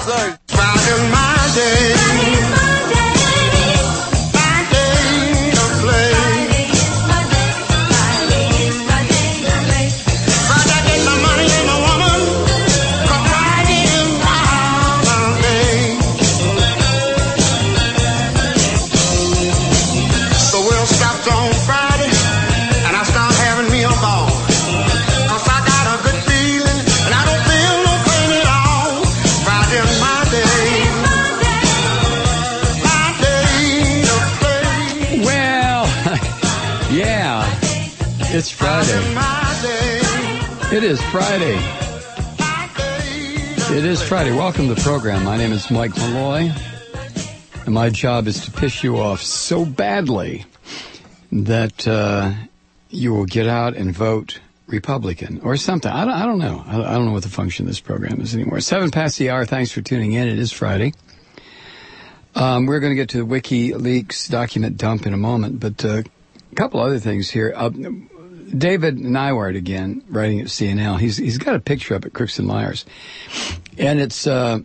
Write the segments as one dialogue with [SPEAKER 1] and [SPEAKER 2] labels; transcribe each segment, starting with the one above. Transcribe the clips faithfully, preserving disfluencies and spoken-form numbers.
[SPEAKER 1] Look, Friday's my day.
[SPEAKER 2] Friday's my day.
[SPEAKER 1] My day to play.
[SPEAKER 2] Friday is my day. Friday is my day to play.
[SPEAKER 1] Friday get my money and my woman. 'Cause Friday is my holiday. The world stops on Friday, and I start having me a ball. 'Cause I got a good feeling, and I don't feel no pain at all. Friday's my day. My day to play.
[SPEAKER 3] Well, yeah, it's Friday.
[SPEAKER 1] My day.
[SPEAKER 3] It is Friday.
[SPEAKER 1] My day.
[SPEAKER 3] It is Friday. Welcome to the program. My name is Mike Malloy, and my job is to piss you off so badly that uh, you will get out and vote Republican or something. I don't, I don't know. I, I don't know what the function of this program is anymore. Seven past the hour. Thanks for tuning in. It is Friday. Um, we're going to get to the WikiLeaks document dump in a moment, but uh, a couple other things here. Uh, David Nyward again, writing at C N N. He's he's got a picture up at Crooks and Liars, and it's uh,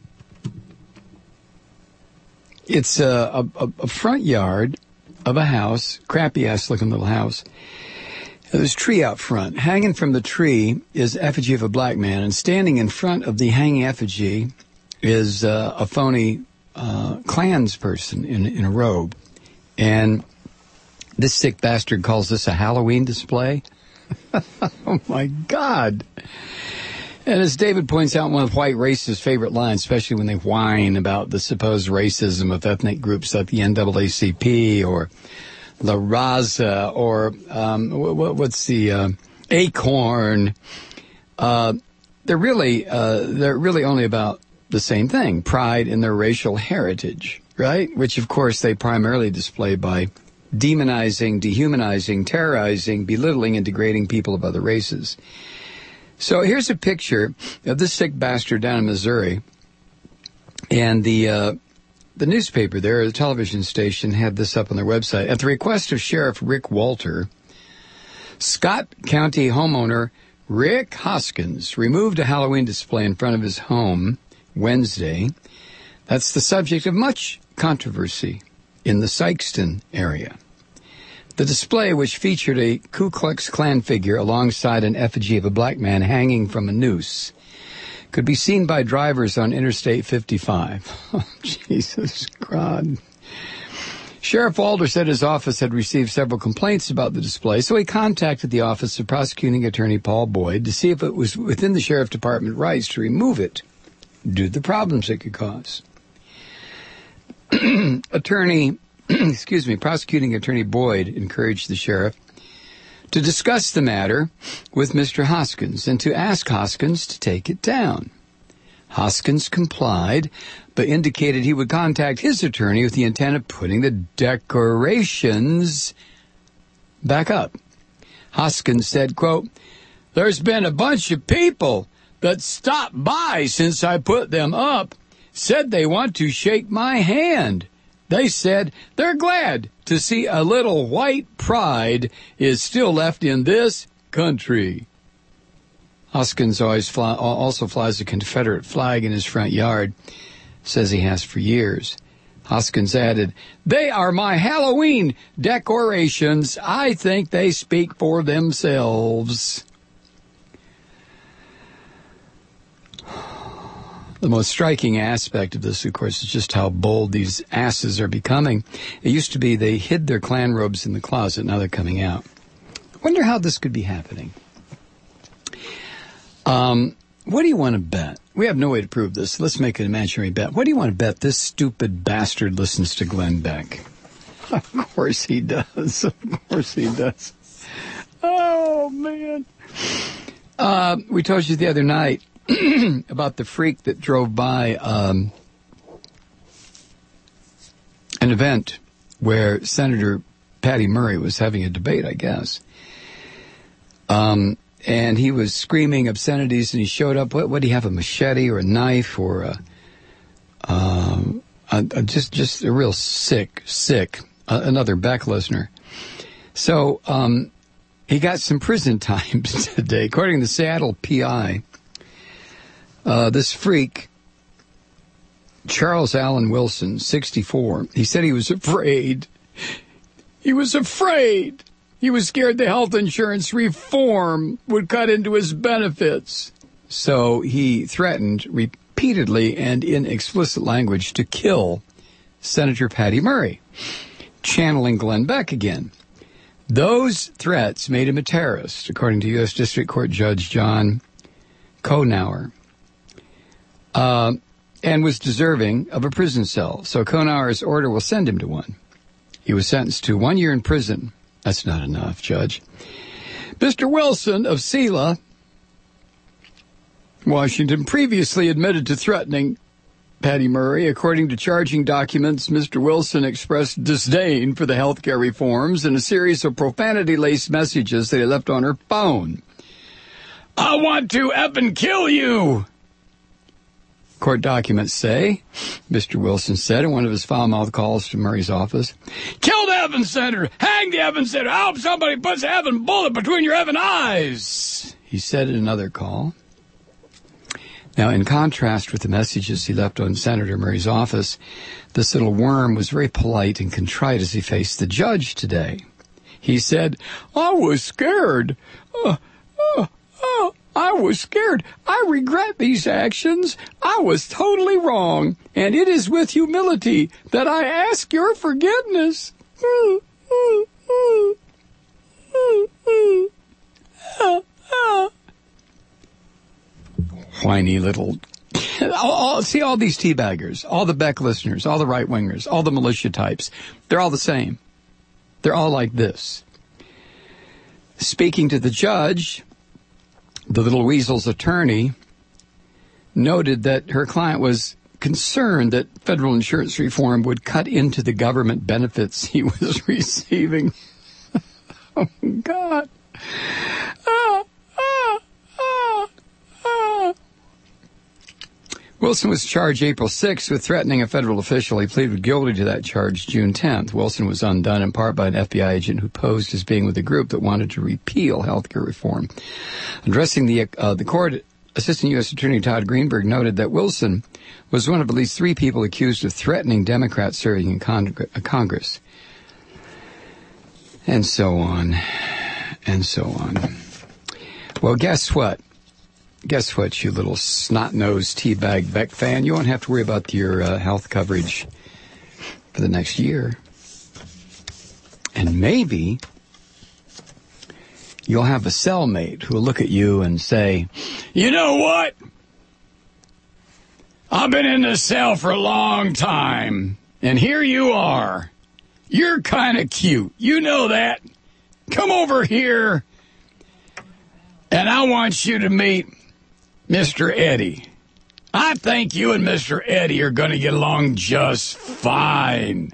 [SPEAKER 3] it's uh, a, a front yard of a house, crappy ass looking little house. There's a tree out front. Hanging from the tree is effigy of a black man, and standing in front of the hanging effigy is uh, a phony uh, Klans person in, in a robe. And this sick bastard calls this a Halloween display. Oh, my God. And as David points out, one of white racists' favorite lines, especially when they whine about the supposed racism of ethnic groups like the N double A C P or La Raza or um, what, what's the uh, Acorn, uh, they're really uh, they're really only about the same thing: pride in their racial heritage, right? Which, of course, they primarily display by demonizing, dehumanizing, terrorizing, belittling, and degrading people of other races. So here's a picture of this sick bastard down in Missouri, and the uh, the newspaper there, the television station, had this up on their website. At the request of Sheriff Rick Walter, Scott County homeowner Rick Hoskins removed a Halloween display in front of his home Wednesday. That's the subject of much controversy in the Sikeston area. The display, which featured a Ku Klux Klan figure alongside an effigy of a black man hanging from a noose, could be seen by drivers on Interstate fifty-five. Oh, Jesus God. Sheriff Walter said his office had received several complaints about the display, so he contacted the office of Prosecuting Attorney Paul Boyd to see if it was within the Sheriff Department rights to remove it due to the problems it could cause. Attorney, excuse me, Prosecuting Attorney Boyd encouraged the sheriff to discuss the matter with Mister Hoskins and to ask Hoskins to take it down. Hoskins complied, but indicated he would contact his attorney with the intent of putting the decorations back up. Hoskins said, quote, "There's been a bunch of people that stopped by since I put them up, said they want to shake my hand. They said they're glad to see a little white pride is still left in this country." Hoskins always fly, also flies a Confederate flag in his front yard, says he has for years. Hoskins added, "They are my Halloween decorations. I think they speak for themselves." The most striking aspect of this, of course, is just how bold these asses are becoming. It used to be they hid their Klan robes in the closet. Now they're coming out. I wonder how this could be happening. Um, what do you want to bet? We have no way to prove this. Let's make an imaginary bet. What do you want to bet this stupid bastard listens to Glenn Beck? Of course he does. Of course he does. Oh, man. Uh, we told you the other night about the freak that drove by um, an event where Senator Patty Murray was having a debate, I guess. Um, and he was screaming obscenities, and he showed up. What, what do you have, a machete or a knife or a, um, a, a just just a real sick, sick, uh, another Beck listener. So um, he got some prison time today. According to the Seattle P I, uh, this freak Charles Allen Wilson, sixty-four. He said he was afraid. He was afraid. He was scared the health insurance reform would cut into his benefits. So he threatened repeatedly and in explicit language to kill Senator Patty Murray, channeling Glenn Beck again. Those threats made him a terrorist, according to U S District Court Judge John Konauer, uh, and was deserving of a prison cell. So Konauer's order will send him to one. He was sentenced to one year in prison. That's not enough, Judge. Mister Wilson of Selah, Washington, previously admitted to threatening Patty Murray. According to charging documents, Mister Wilson expressed disdain for the health care reforms in a series of profanity-laced messages that he left on her phone. I want to effing kill you, court documents say. Mister Wilson said in one of his foul-mouthed calls to Murray's office, kill the effing senator, hang the effing senator, I hope somebody puts a effing bullet between your effing eyes, he said in another call. Now, in contrast with the messages he left on Senator Murray's office, this little worm was very polite and contrite as he faced the judge today. He said, I was scared. Uh, uh, uh, I was scared. I regret these actions. I was totally wrong. And it is with humility that I ask your forgiveness. Uh, uh, uh, uh, uh, uh. Whiny little... all, see all these teabaggers, all the Beck listeners, all the right-wingers, all the militia types. They're all the same. They're all like this. Speaking to the judge, the little weasel's attorney noted that her client was concerned that federal insurance reform would cut into the government benefits he was receiving. Oh, God. Ah, ah, ah, ah. Wilson was charged April sixth with threatening a federal official. He pleaded guilty to that charge June tenth. Wilson was undone in part by an F B I agent who posed as being with a group that wanted to repeal health care reform. Addressing the uh, the court, Assistant U S Attorney Todd Greenberg noted that Wilson was one of at least three people accused of threatening Democrats serving in con- Congress. And so on. And so on. Well, guess what? Guess what, you little snot-nosed teabag Beck fan? You won't have to worry about your uh, health coverage for the next year. And maybe you'll have a cellmate who will look at you and say, you know what? I've been in this cell for a long time, and here you are. You're kind of cute. You know that. Come over here, and I want you to meet Mister Eddie. I think you and Mister Eddie are going to get along just fine.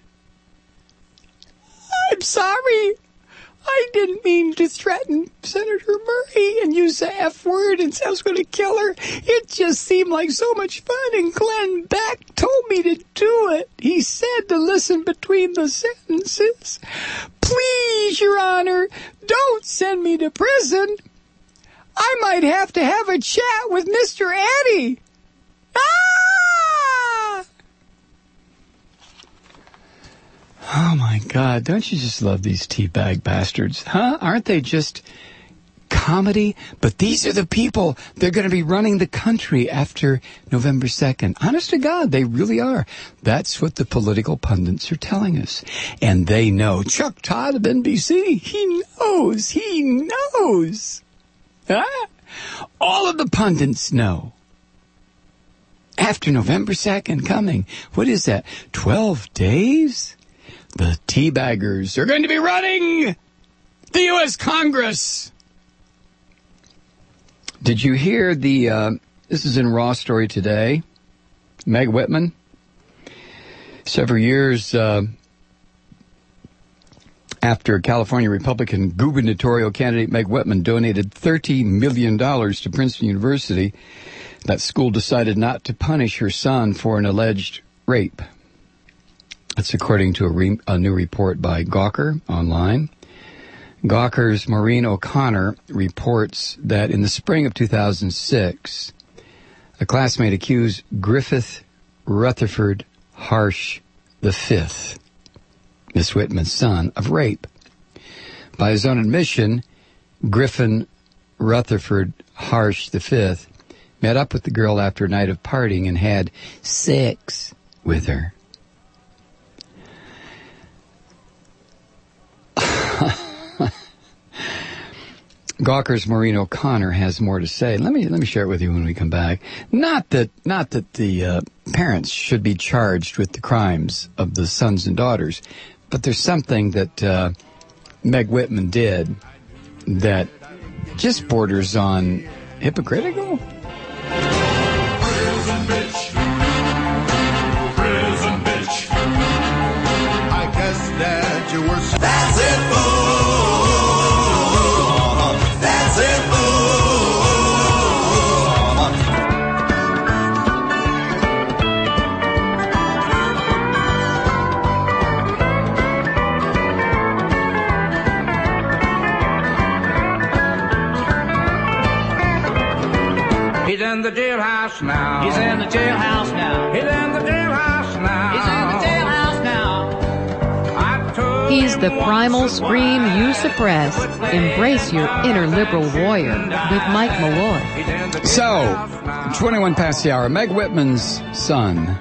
[SPEAKER 3] I'm sorry. I didn't mean to threaten Senator Murray and use the F word and say I was going to kill her. It just seemed like so much fun, and Glenn Beck told me to do it. He said to listen between the sentences. Please, Your Honor, don't send me to prison. I might have to have a chat with Mister Eddie. Ah! Oh, my God. Don't you just love these teabag bastards? Huh? Aren't they just comedy? But these are the people. They're going to be running the country after November second. Honest to God, they really are. That's what the political pundits are telling us. And they know. Chuck Todd of N B C, he knows. He knows. Huh? All of the pundits know. After November second coming, what is that, twelve days? The teabaggers are going to be running the U S Congress. Did you hear the, uh, this is in Raw Story today, Meg Whitman? Several years uh, after California Republican gubernatorial candidate Meg Whitman donated thirty million dollars to Princeton University, that school decided not to punish her son for an alleged rape. That's according to a, re- a new report by Gawker online. Gawker's Maureen O'Connor reports that in the spring of two thousand six, a classmate accused Griffith Rutherford Harsh the Fifth, Miss Whitman's son, of rape. By his own admission, Griffin Rutherford Harsh the Fifth met up with the girl after a night of partying and had sex with her. Gawker's Maureen O'Connor has more to say. Let me let me share it with you when we come back. Not that not that the uh, parents should be charged with the crimes of the sons and daughters, but there's something that uh, Meg Whitman did that just borders on hypocritical.
[SPEAKER 1] Prison bitch. Prison bitch. I guess that you were. That's it, fool. That's it, He's in the jailhouse now.
[SPEAKER 4] He's in the jailhouse now.
[SPEAKER 1] He's in the jailhouse now.
[SPEAKER 4] He's in the jailhouse now.
[SPEAKER 1] I told
[SPEAKER 5] He's
[SPEAKER 1] him
[SPEAKER 5] the
[SPEAKER 1] once
[SPEAKER 5] primal
[SPEAKER 1] a
[SPEAKER 5] scream you
[SPEAKER 1] while,
[SPEAKER 5] suppress.
[SPEAKER 1] but lately
[SPEAKER 5] Embrace your inner liberal warrior with Mike Malloy.
[SPEAKER 1] he's in the
[SPEAKER 3] So,
[SPEAKER 1] jailhouse now.
[SPEAKER 3] twenty-one past the hour. Meg Whitman's son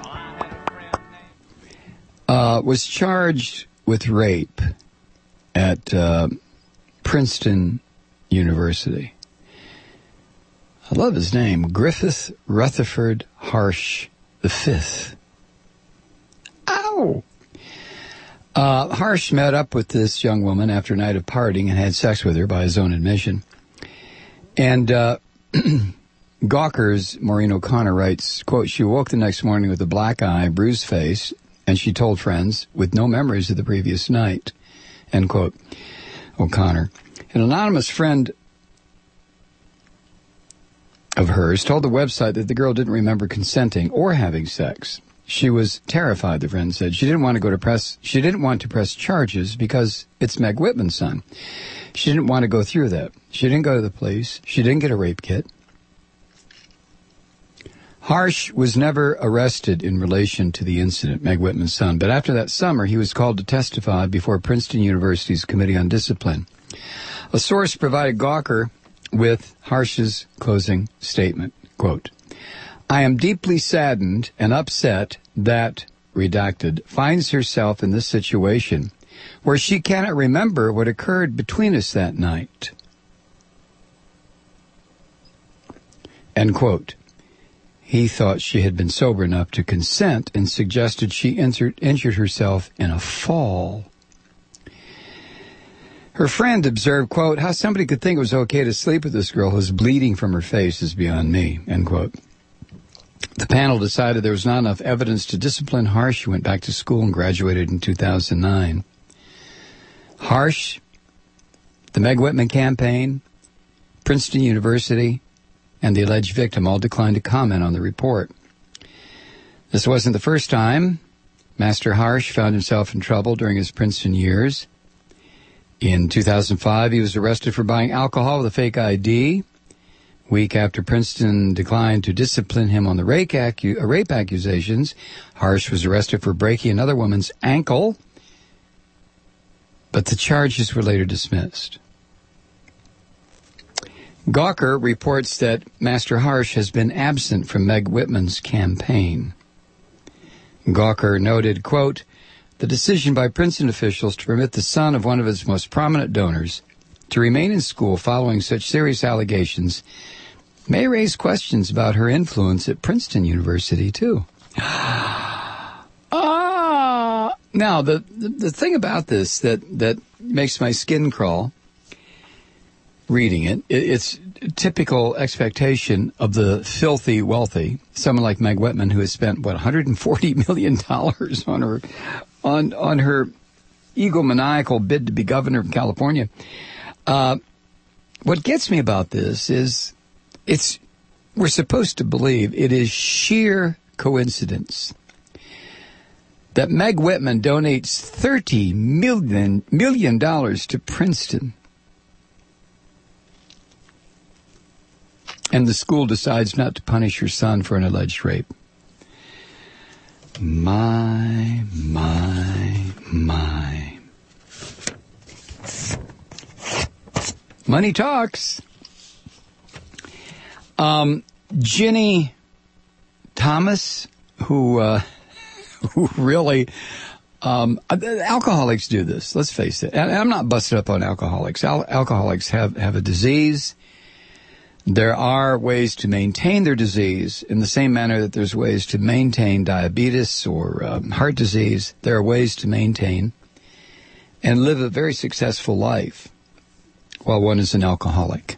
[SPEAKER 3] uh, was charged with rape at uh, Princeton University. I love his name, Griffith Rutherford Harsh the Fifth. Ow! Uh, Harsh met up with this young woman after a night of partying and had sex with her by his own admission. And uh, Gawker's Maureen O'Connor writes, quote, she woke the next morning with a black eye, bruised face, and she told friends with no memories of the previous night, end quote. O'Connor. An anonymous friend of hers told the website that the girl didn't remember consenting or having sex. She was terrified, the friend said. She didn't want to go to press, she didn't want to press charges because it's Meg Whitman's son. She didn't want to go through that. She didn't go to the police. She didn't get a rape kit. Harsh was never arrested in relation to the incident, Meg Whitman's son, but after that summer, he was called to testify before Princeton University's Committee on Discipline. A source provided Gawker with Harsh's closing statement, quote, I am deeply saddened and upset that, redacted, finds herself in this situation where she cannot remember what occurred between us that night. End quote. He thought she had been sober enough to consent and suggested she injured, injured herself in a fall. Her friend observed, quote, how somebody could think it was okay to sleep with this girl who's bleeding from her face is beyond me, end quote. The panel decided there was not enough evidence to discipline Harsh. She went back to school and graduated in two thousand nine. Harsh, the Meg Whitman campaign, Princeton University, and the alleged victim all declined to comment on the report. This wasn't the first time Master Harsh found himself in trouble during his Princeton years. In two thousand five, he was arrested for buying alcohol with a fake I D. Week after Princeton declined to discipline him on the rape, accu- rape accusations, Harsh was arrested for breaking another woman's ankle, but the charges were later dismissed. Gawker reports that Master Harsh has been absent from Meg Whitman's campaign. Gawker noted, quote, the decision by Princeton officials to permit the son of one of its most prominent donors to remain in school following such serious allegations may raise questions about her influence at Princeton University, too. Ah! Now, the, the, the thing about this that, that makes my skin crawl reading it, it, it's typical expectation of the filthy wealthy, someone like Meg Whitman, who has spent, what, one hundred forty million dollars on her on on her egomaniacal bid to be governor of California. Uh, what gets me about this is it's we're supposed to believe it is sheer coincidence that Meg Whitman donates thirty million million dollars to Princeton, and the school decides not to punish her son for an alleged rape. My, my, my. Money talks. Um, Ginny Thomas, who, uh, who really, um, alcoholics do this. Let's face it. And I'm not busted up on alcoholics. Al- alcoholics have, have a disease. There are ways to maintain their disease in the same manner that there's ways to maintain diabetes or um, heart disease. There are ways to maintain and live a very successful life while one is an alcoholic.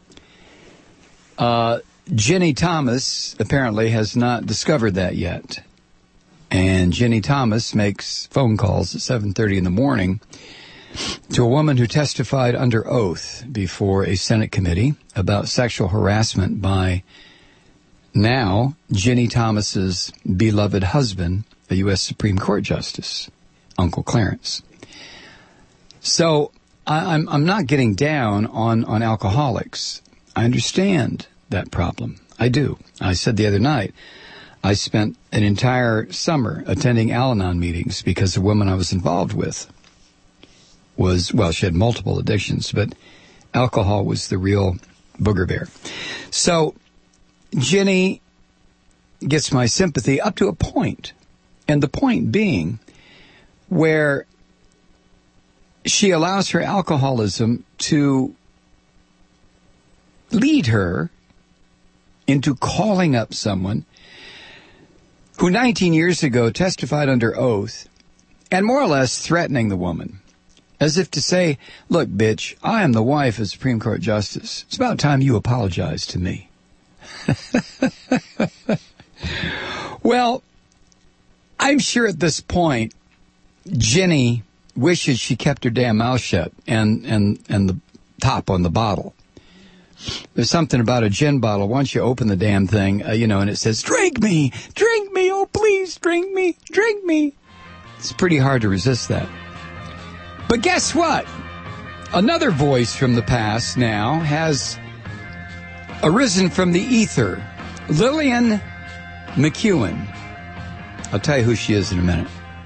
[SPEAKER 3] Uh, Ginny Thomas apparently has not discovered that yet. And Ginny Thomas makes phone calls at seven thirty in the morning to a woman who testified under oath before a Senate committee about sexual harassment by now Ginny Thomas's beloved husband, a U S Supreme Court Justice, Uncle Clarence. So I, I'm I'm not getting down on, on alcoholics. I understand that problem. I do. I said the other night, I spent an entire summer attending Al-Anon meetings because the woman I was involved with was, well, she had multiple addictions, but alcohol was the real booger bear. So Ginny gets my sympathy up to a point, and the point being where she allows her alcoholism to lead her into calling up someone who nineteen years ago testified under oath and more or less threatening the woman, as if to say, look, bitch, I am the wife of Supreme Court Justice. It's about time you apologize to me. Well, I'm sure at this point, Ginny wishes she kept her damn mouth shut and, and, and the top on the bottle. There's something about a gin bottle. Once you open the damn thing, uh, you know, and it says, drink me, drink me, oh, please, drink me, drink me. It's pretty hard to resist that. But guess what? Another voice from the past now has arisen from the ether. Lillian McEwen. I'll tell you who she is in a minute.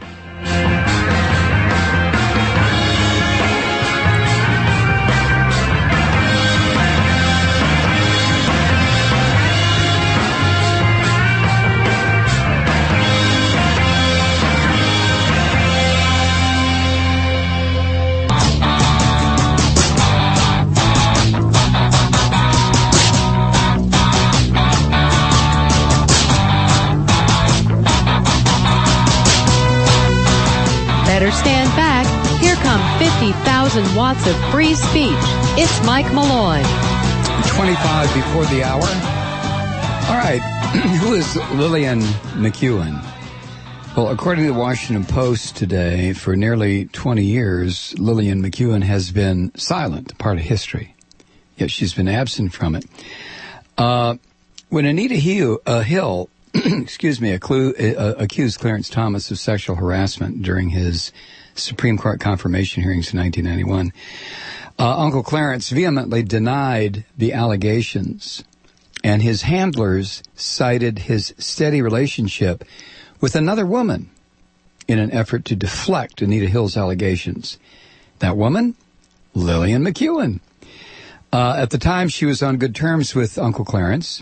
[SPEAKER 5] Better stand back. Here come fifty thousand watts of free speech. It's Mike Malloy.
[SPEAKER 3] twenty-five before the hour. All right. Who is Lillian McEwen? Well, according to the Washington Post today, for nearly twenty years, Lillian McEwen has been silent, part of history. Yet she's been absent from it. Uh, when Anita Hill, uh, Hill excuse me, acclu- uh, accused Clarence Thomas of sexual harassment during his Supreme Court confirmation hearings in nineteen ninety-one. Uh, Uncle Clarence vehemently denied the allegations, and his handlers cited his steady relationship with another woman in an effort to deflect Anita Hill's allegations. That woman? Lillian McEwen. Uh, at the time, she was on good terms with Uncle Clarence.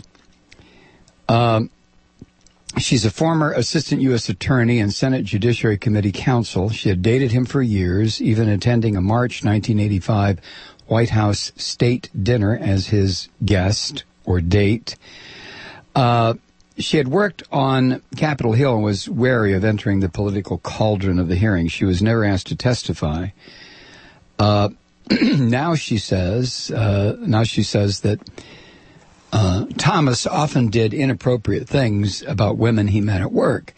[SPEAKER 3] Um, She's a former assistant U S attorney and Senate Judiciary Committee counsel. She had dated him for years, even attending a March nineteen eighty-five White House state dinner as his guest or date. Uh, she had worked on Capitol Hill and was wary of entering the political cauldron of the hearing. She was never asked to testify. Uh, now she says, uh, now she says that Uh, Thomas often did inappropriate things about women he met at work,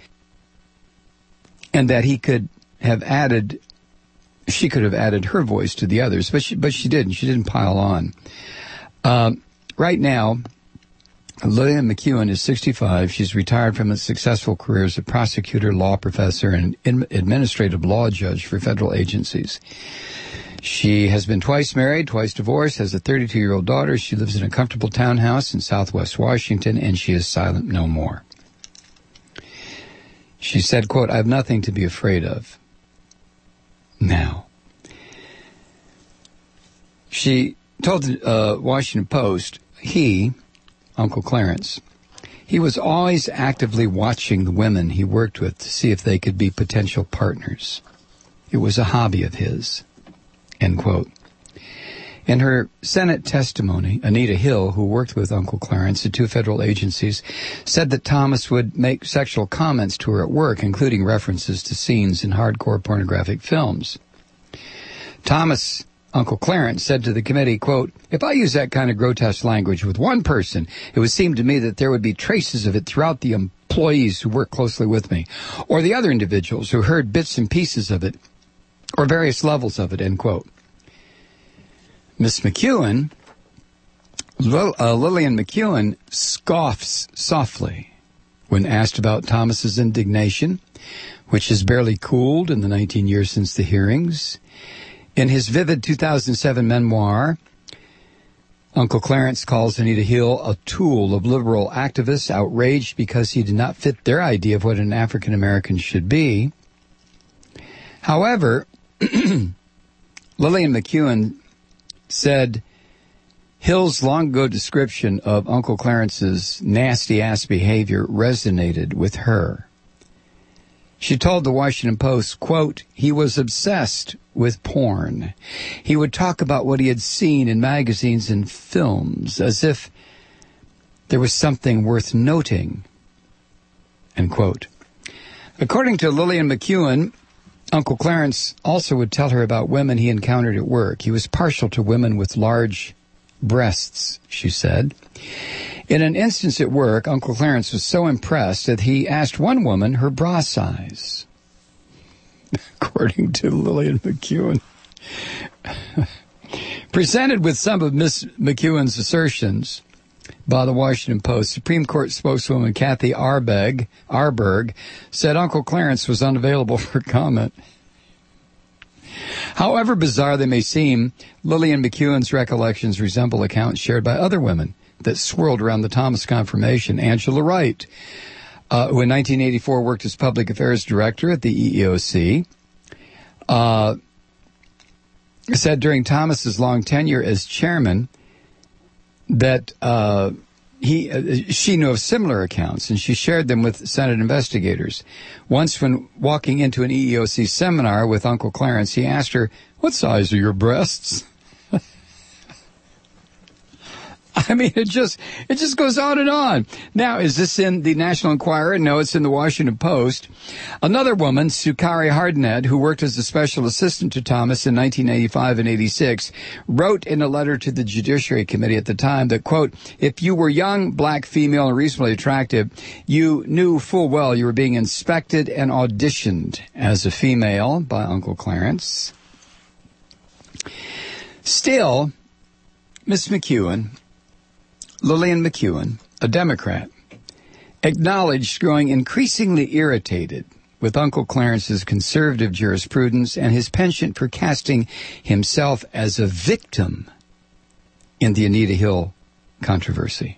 [SPEAKER 3] and that he could have added, she could have added her voice to the others, but she, but she didn't. She didn't pile on. Uh, right now, Lillian McEwen is sixty-five. She's retired from a successful career as a prosecutor, law professor, and in- administrative law judge for federal agencies. She has been twice married, twice divorced, has a thirty-two-year-old daughter. She lives in a comfortable townhouse in Southwest Washington, and she is silent no more. She said, quote, "I have nothing to be afraid of." Now, she told the uh, Washington Post, he, Uncle Clarence, he was always actively watching the women he worked with to see if they could be potential partners. It was a hobby of his, end quote. In her Senate testimony, Anita Hill, who worked with Uncle Clarence at two federal agencies, said that Thomas would make sexual comments to her at work, including references to scenes in hardcore pornographic films. Thomas, Uncle Clarence, said to the committee, quote, "If I use that kind of grotesque language with one person, it would seem to me that there would be traces of it throughout the employees who work closely with me, or the other individuals who heard bits and pieces of it, or various levels of it," end quote. Miss McEwen, Lil, uh, Lillian McEwen, scoffs softly when asked about Thomas's indignation, which has barely cooled in the nineteen years since the hearings. In his vivid two thousand seven memoir, Uncle Clarence calls Anita Hill a tool of liberal activists outraged because he did not fit their idea of what an African American should be. However, Lillian McEwen said Hill's long-ago description of Uncle Clarence's nasty-ass behavior resonated with her. She told the Washington Post, quote, "He was obsessed with porn. He would talk about what he had seen in magazines and films as if there was something worth noting," end quote. According to Lillian McEwen, Uncle Clarence also would tell her about women he encountered at work. He was partial to women with large breasts, she said. In an instance at work, Uncle Clarence was so impressed that he asked one woman her bra size. According to Lillian McEwen. Presented with some of Miss McEwen's assertions by the Washington Post, Supreme Court spokeswoman Kathy Arbeg, Arberg said Uncle Clarence was unavailable for comment. However bizarre they may seem, Lillian McEwen's recollections resemble accounts shared by other women that swirled around the Thomas confirmation. Angela Wright, uh, who in nineteen eighty-four worked as public affairs director at the E E O C, uh, said during Thomas's long tenure as chairman that uh, he uh, she knew of similar accounts, and she shared them with Senate investigators. Once, when walking into an E E O C seminar with Uncle Clarence, he asked her, "What size are your breasts?" I mean, it just it just goes on and on. Now, is this in the National Enquirer? No, it's in the Washington Post. Another woman, Sukari Hardnett, who worked as a special assistant to Thomas in nineteen eighty-five and eighty-six, wrote in a letter to the Judiciary Committee at the time that, quote, "If you were young, black, female, and reasonably attractive, you knew full well you were being inspected and auditioned as a female by Uncle Clarence." Still, Miss McEwen, Lillian McEwen, a Democrat, acknowledged growing increasingly irritated with Uncle Clarence's conservative jurisprudence and his penchant for casting himself as a victim in the Anita Hill controversy.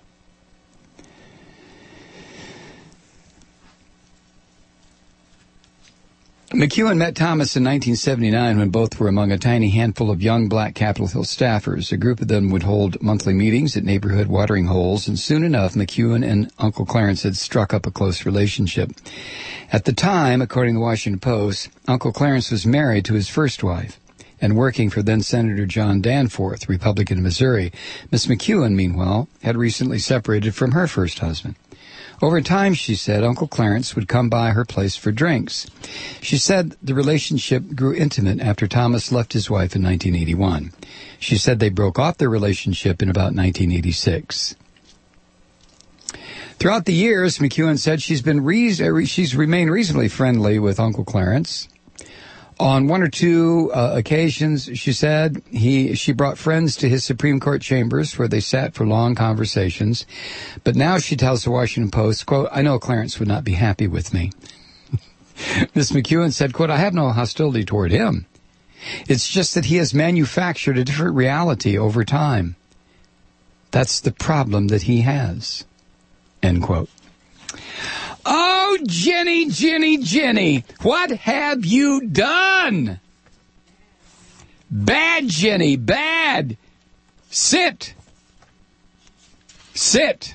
[SPEAKER 3] McEwen met Thomas in nineteen seventy-nine when both were among a tiny handful of young black Capitol Hill staffers. A group of them would hold monthly meetings at neighborhood watering holes, and soon enough, McEwen and Uncle Clarence had struck up a close relationship. At the time, according to the Washington Post, Uncle Clarence was married to his first wife and working for then-Senator John Danforth, Republican of Missouri. Miss McEwen, meanwhile, had recently separated from her first husband. Over time, she said, Uncle Clarence would come by her place for drinks. She said the relationship grew intimate after Thomas left his wife in nineteen eighty-one. She said they broke off their relationship in about nineteen eighty-six. Throughout the years, McEwen said she's been re- she's remained reasonably friendly with Uncle Clarence. On one or two uh, occasions, she said, he she brought friends to his Supreme Court chambers where they sat for long conversations. But now she tells the Washington Post, quote, "I know Clarence would not be happy with me." Miss McEwen said, quote, "I have no hostility toward him. It's just that he has manufactured a different reality over time. That's the problem that he has." End quote. Oh, Oh, Jenny, Jenny, Jenny, what have you done? Bad, Jenny, bad. Sit. Sit.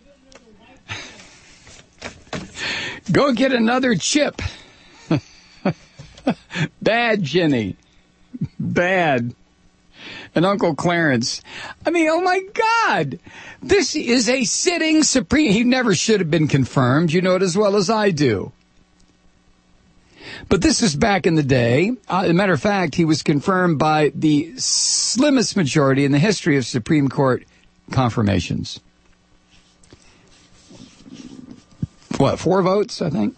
[SPEAKER 3] Go get another chip. Bad, Jenny. Bad. And Uncle Clarence. I mean, oh my God. This is a sitting Supreme. He never should have been confirmed. You know it as well as I do. But this is back in the day. Uh, as a matter of fact, he was confirmed by the slimmest majority in the history of Supreme Court confirmations. What, four votes, I think?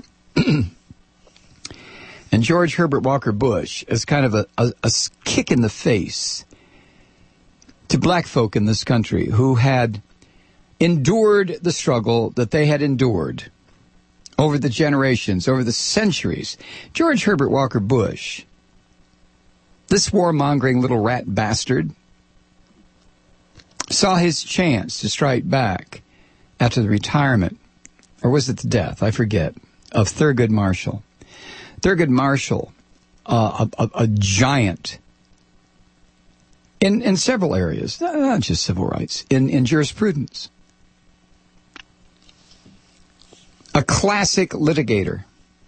[SPEAKER 3] And George Herbert Walker Bush is kind of a, a, a kick in the face to black folk in this country who had endured the struggle that they had endured over the generations, over the centuries. George Herbert Walker Bush, this warmongering little rat bastard, saw his chance to strike back after the retirement, or was it the death, I forget, of Thurgood Marshall. Thurgood Marshall, uh, a, a, a giant in, in several areas, not just civil rights, in, in jurisprudence. A classic litigator.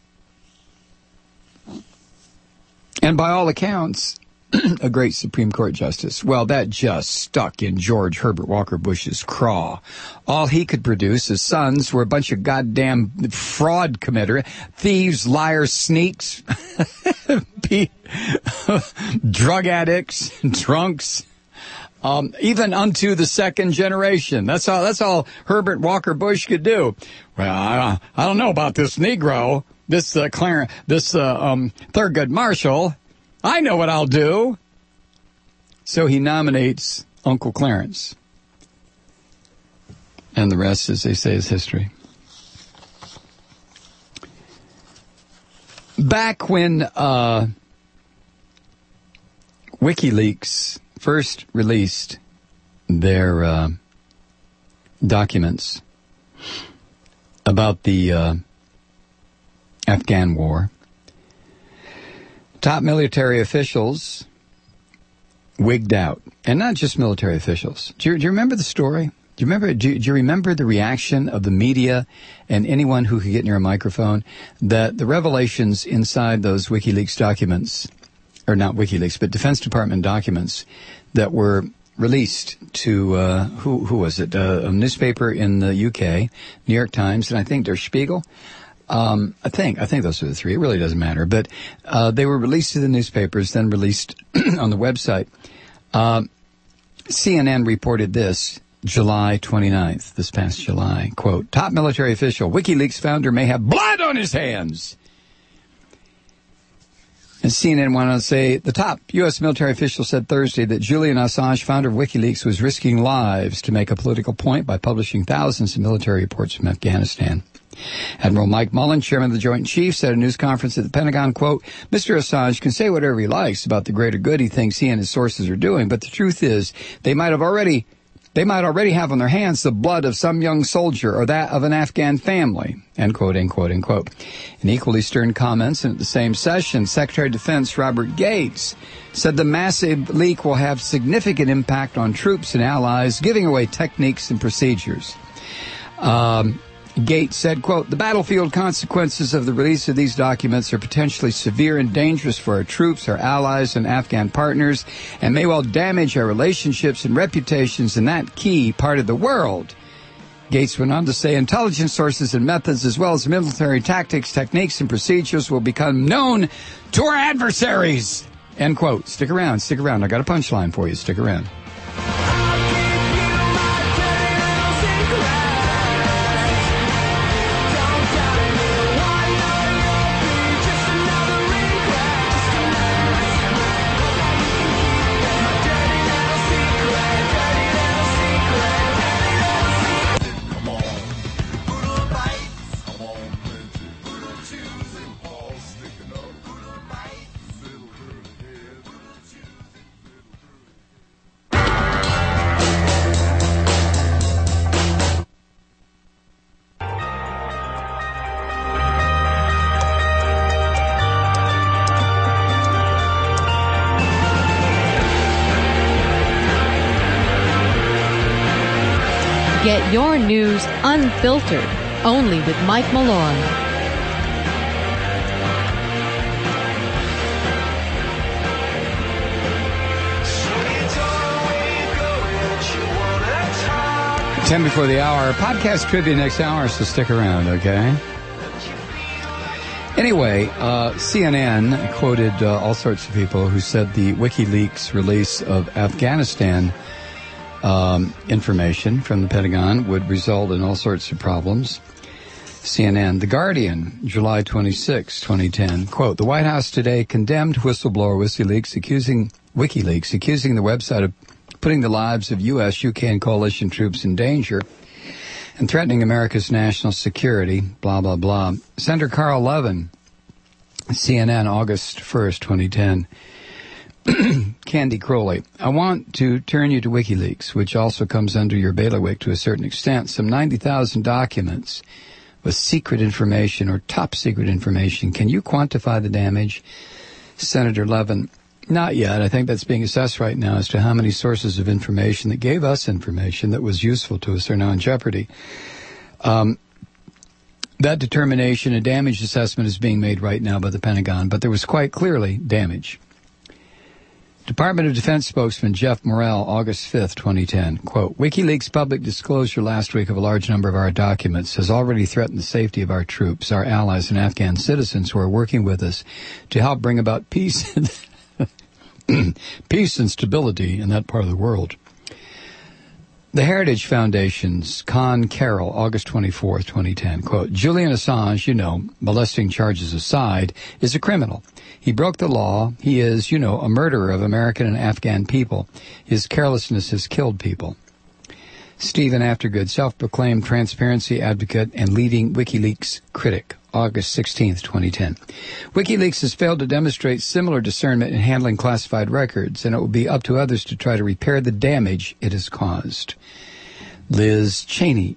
[SPEAKER 3] And by all accounts, a great Supreme Court justice. Well, that just stuck in George Herbert Walker Bush's craw. All he could produce, his sons, were a bunch of goddamn fraud committer, thieves, liars, sneaks, drug addicts, drunks, um, even unto the second generation. That's all. That's all Herbert Walker Bush could do. Well, I, I don't know about this Negro, this uh, Clarence, this uh, um, Thurgood Marshall. I know what I'll do. So he nominates Uncle Clarence. And the rest, as they say, is history. Back when uh, WikiLeaks first released their uh, documents about the uh, Afghan war, top military officials wigged out, and not just military officials. Do you, do you remember the story? Do you remember? Do you, do you remember the reaction of the media and anyone who could get near a microphone that the revelations inside those WikiLeaks documents, or not WikiLeaks, but Defense Department documents that were released to uh, who who was it? Uh, a newspaper in the U K, New York Times, and I think Der Spiegel. Um, I think, I think those are the three. It really doesn't matter. But, uh, they were released to the newspapers, then released on the website. Uh, C N N reported this July twenty-ninth, this past July. Quote, top military official, WikiLeaks founder may have blood on his hands. And C N N went on to say, the top U S military official said Thursday that Julian Assange, founder of WikiLeaks, was risking lives to make a political point by publishing thousands of military reports from Afghanistan. Admiral Mike Mullen, chairman of the Joint Chiefs, said at a news conference at the Pentagon, quote, Mister Assange can say whatever he likes about the greater good he thinks he and his sources are doing, but the truth is they might have already they might already have on their hands the blood of some young soldier or that of an Afghan family, end quote, end quote, end quote. In equally stern comments, and at the same session, Secretary of Defense Robert Gates said the massive leak will have significant impact on troops and allies, giving away techniques and procedures. Um... Gates said, quote, the battlefield consequences of the release of these documents are potentially severe and dangerous for our troops, our allies, and Afghan partners, and may well damage our relationships and reputations in that key part of the world. Gates went on to say intelligence sources and methods, as well as military tactics, techniques, and procedures will become known to our adversaries, end quote. Stick around, stick around. I got a punchline for you. Stick around.
[SPEAKER 5] Get your news unfiltered, only with Mike Malloy.
[SPEAKER 3] ten before the hour. Podcast trivia next hour, so stick around, okay? Anyway, uh, C N N quoted uh, all sorts of people who said the WikiLeaks release of Afghanistan um, information from the Pentagon would result in all sorts of problems. C N N, The Guardian, July twenty-sixth, twenty ten, quote, the White House today condemned whistleblower WikiLeaks, accusing WikiLeaks, accusing the website of putting the lives of U S, U K, and coalition troops in danger and threatening America's national security, blah, blah, blah. Senator Carl Levin, C N N, August first, twenty ten. Candy Crowley, I want to turn you to WikiLeaks, which also comes under your bailiwick to a certain extent. Some ninety thousand documents with secret information or top secret information. Can you quantify the damage? Senator Levin, not yet. I think that's being assessed right now as to how many sources of information that gave us information that was useful to us are now in jeopardy. Um, that determination, a damage assessment, is being made right now by the Pentagon, but there was quite clearly damage. Department of Defense spokesman Jeff Morrell, August fifth, twenty ten, quote, WikiLeaks' public disclosure last week of a large number of our documents has already threatened the safety of our troops, our allies, and Afghan citizens who are working with us to help bring about peace and peace and stability in that part of the world. The Heritage Foundation's Con Carroll, August twenty-fourth, twenty ten, quote, Julian Assange, you know, molesting charges aside, is a criminal. He broke the law. He is, you know, a murderer of American and Afghan people. His carelessness has killed people. Stephen Aftergood, self-proclaimed transparency advocate and leading WikiLeaks critic, August sixteenth, twenty ten. WikiLeaks has failed to demonstrate similar discernment in handling classified records, and it will be up to others to try to repair the damage it has caused. Liz Cheney.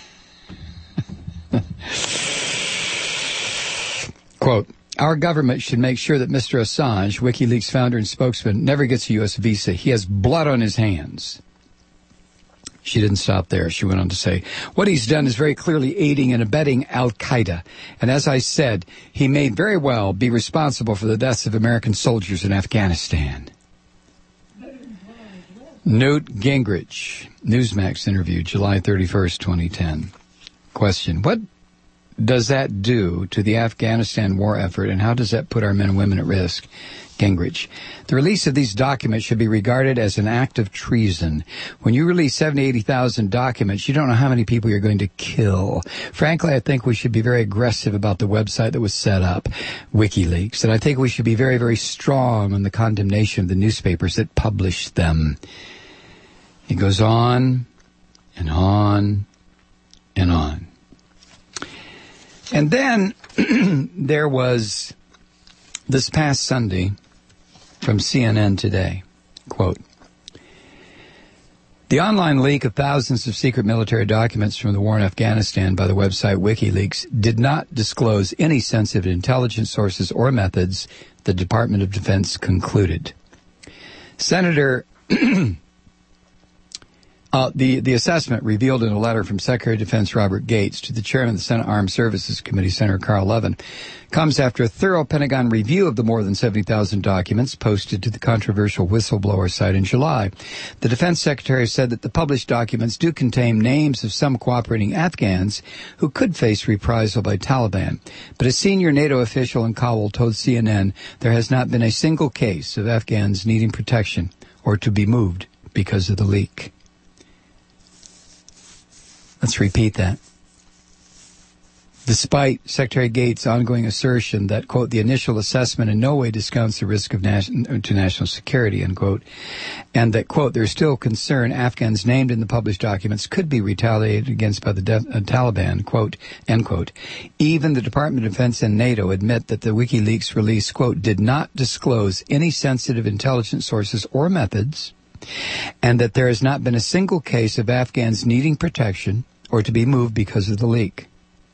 [SPEAKER 3] Quote, our government should make sure that Mister Assange, WikiLeaks founder and spokesman, never gets a U S visa. He has blood on his hands. She didn't stop there. She went on to say, what he's done is very clearly aiding and abetting Al-Qaeda. And as I said, he may very well be responsible for the deaths of American soldiers in Afghanistan. Newt Gingrich, Newsmax interview, July thirty-first, twenty ten. Question, what does that do to the Afghanistan war effort, and how does that put our men and women at risk? Gingrich, the release of these documents should be regarded as an act of treason. When you release seventy, eighty thousand documents, you don't know how many people you're going to kill. Frankly, I think we should be very aggressive about the website that was set up, WikiLeaks, and I think we should be very, very strong on the condemnation of the newspapers that published them. It goes on and on and on. And then there was this past Sunday from C N N Today, quote, the online leak of thousands of secret military documents from the war in Afghanistan by the website WikiLeaks did not disclose any sensitive intelligence sources or methods, the Department of Defense concluded. Senator Uh, the, the assessment revealed in a letter from Secretary of Defense Robert Gates to the chairman of the Senate Armed Services Committee, Senator Carl Levin, comes after a thorough Pentagon review of the more than seventy thousand documents posted to the controversial whistleblower site in July. The Defense Secretary said that the published documents do contain names of some cooperating Afghans who could face reprisal by Taliban. But a senior NATO official in Kabul told C N N there has not been a single case of Afghans needing protection or to be moved because of the leak. Let's repeat that. Despite Secretary Gates' ongoing assertion that, quote, the initial assessment in no way discounts the risk of nation, to national security, unquote, and that, quote, there's still concern Afghans named in the published documents could be retaliated against by the de- uh, Taliban, quote, end quote. Even the Department of Defense and NATO admit that the WikiLeaks release, quote, did not disclose any sensitive intelligence sources or methods, and that there has not been a single case of Afghans needing protection or to be moved because of the leak.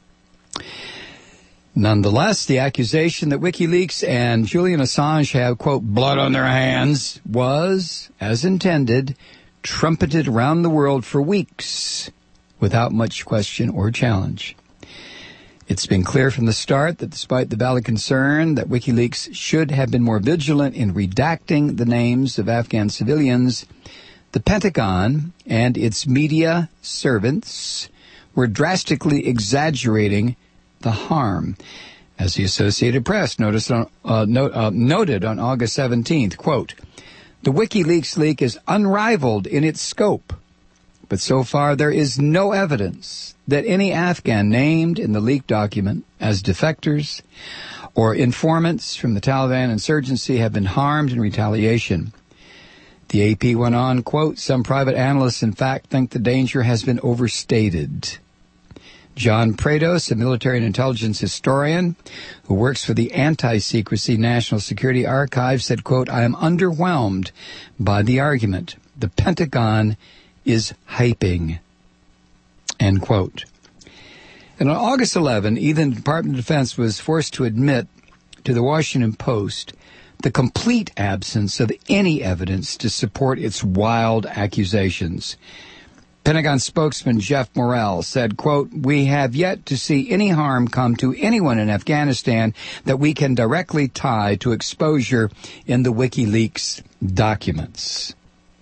[SPEAKER 3] Nonetheless, the accusation that WikiLeaks and Julian Assange have, quote, blood on their hands was, as intended, trumpeted around the world for weeks without much question or challenge. It's been clear from the start that despite the valid concern that WikiLeaks should have been more vigilant in redacting the names of Afghan civilians, the Pentagon and its media servants were drastically exaggerating the harm. As the Associated Press noticed on, uh, no, uh, noted on August seventeenth, quote, "The WikiLeaks leak is unrivaled in its scope, but so far there is no evidence that any Afghan named in the leaked document as defectors or informants from the Taliban insurgency have been harmed in retaliation." The A P went on, quote, "Some private analysts, in fact, think the danger has been overstated." John Prados, a military and intelligence historian who works for the Anti-Secrecy National Security Archive, said, quote, "I am underwhelmed by the argument. The Pentagon is hyping," end quote. And on August eleventh, even the Department of Defense was forced to admit to the Washington Post the complete absence of any evidence to support its wild accusations. Pentagon spokesman Jeff Morrell said, quote, "We have yet to see any harm come to anyone in Afghanistan that we can directly tie to exposure in the WikiLeaks documents."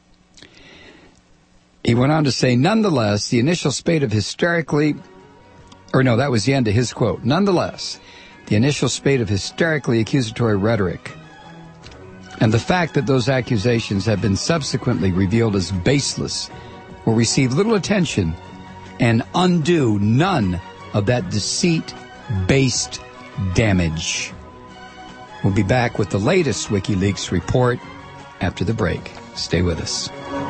[SPEAKER 3] He went on to say, nonetheless, the initial spate of hysterically, or no, that was the end of his quote. Nonetheless, the initial spate of hysterically accusatory rhetoric and the fact that those accusations have been subsequently revealed as baseless will receive little attention and undo none of that deceit-based damage. We'll be back with the latest WikiLeaks report after the break. Stay with us.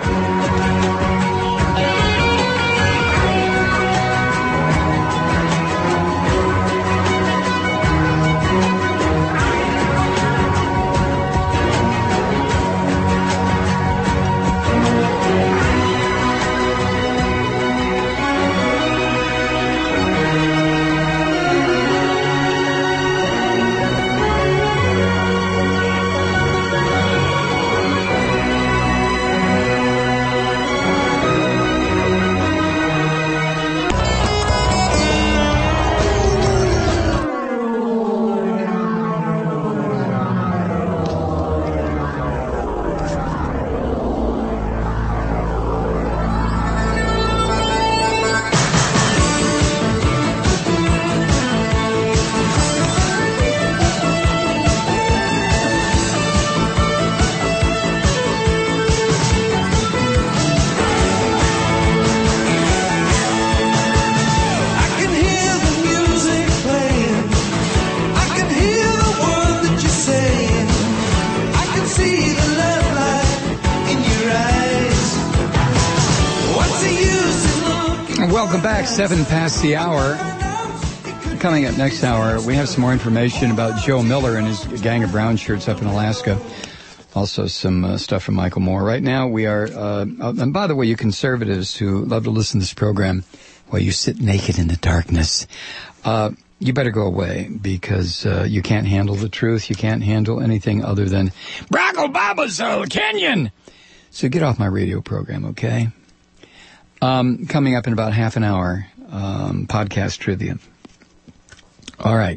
[SPEAKER 3] Seven past the hour. Coming up next hour, we have some more information about Joe Miller and his gang of brown shirts up in Alaska. Also some uh, stuff from Michael Moore. Right now we are, uh, and by the way, you conservatives who love to listen to this program while you sit naked in the darkness, uh, you better go away because uh, you can't handle the truth. You can't handle anything other than Barack Obama's uh, Kenyan. So get off my radio program, okay? Um, coming up in about half an hour, um, podcast trivia. All right.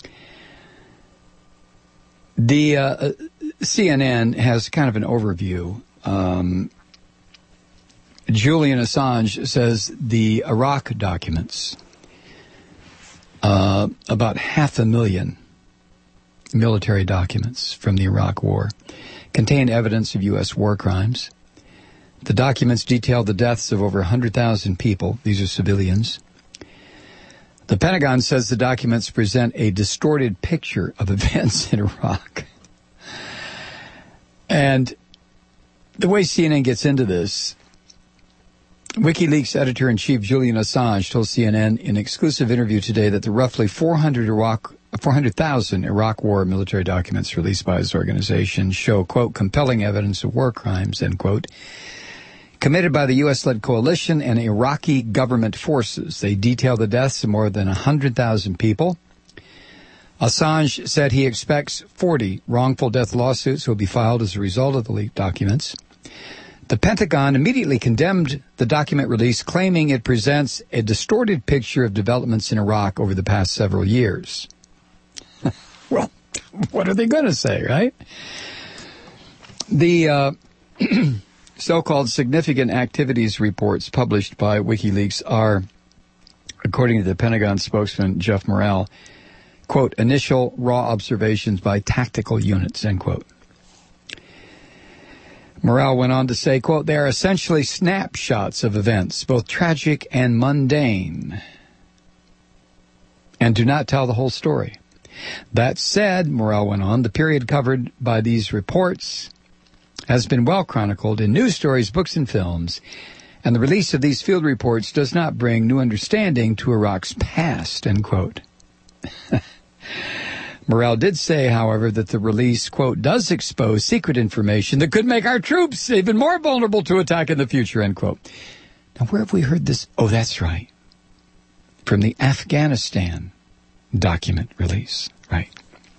[SPEAKER 3] The uh, C N N has kind of an overview. Um, Julian Assange says the Iraq documents, uh, about half a million military documents from the Iraq War, contain evidence of U S war crimes. The documents detail the deaths of over one hundred thousand people. These are civilians. The Pentagon says the documents present a distorted picture of events in Iraq. And the way C N N gets into this, WikiLeaks editor-in-chief Julian Assange told C N N in an exclusive interview today that the roughly four hundred Iraq, four hundred thousand Iraq War military documents released by his organization show, quote, compelling evidence of war crimes, end quote, committed by the U S-led coalition and Iraqi government forces. They detail the deaths of more than one hundred thousand people. Assange said he expects forty wrongful death lawsuits will be filed as a result of the leaked documents. The Pentagon immediately condemned the document release, claiming it presents a distorted picture of developments in Iraq over the past several years. Well, what are they going to say, right? The uh, so-called significant activities reports published by WikiLeaks are, according to the Pentagon spokesman Jeff Morrell, quote, initial raw observations by tactical units, end quote. Morrell went on to say, quote, they are essentially snapshots of events, both tragic and mundane, and do not tell the whole story. That said, Morrell went on, the period covered by these reports has been well chronicled in news stories, books, and films, and the release of these field reports does not bring new understanding to Iraq's past, end quote. Morrell did say, however, that the release, quote, does expose secret information that could make our troops even more vulnerable to attack in the future, end quote. Now, where have we heard this? Oh, that's right. From the Afghanistan document release, right.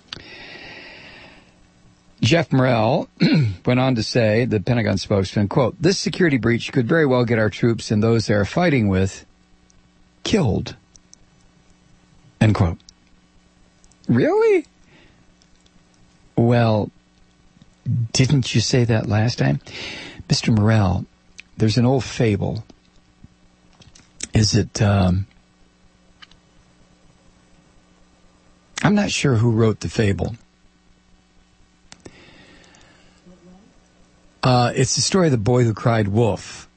[SPEAKER 3] Jeff Morrell went on to say, the Pentagon spokesman, quote, this security breach could very well get our troops and those they are fighting with killed, end quote. Really? Well, didn't you say that last time? Mister Morrell, there's an old fable. Is it, um, I'm not sure who wrote the fable. Uh, it's the story of the boy who cried wolf.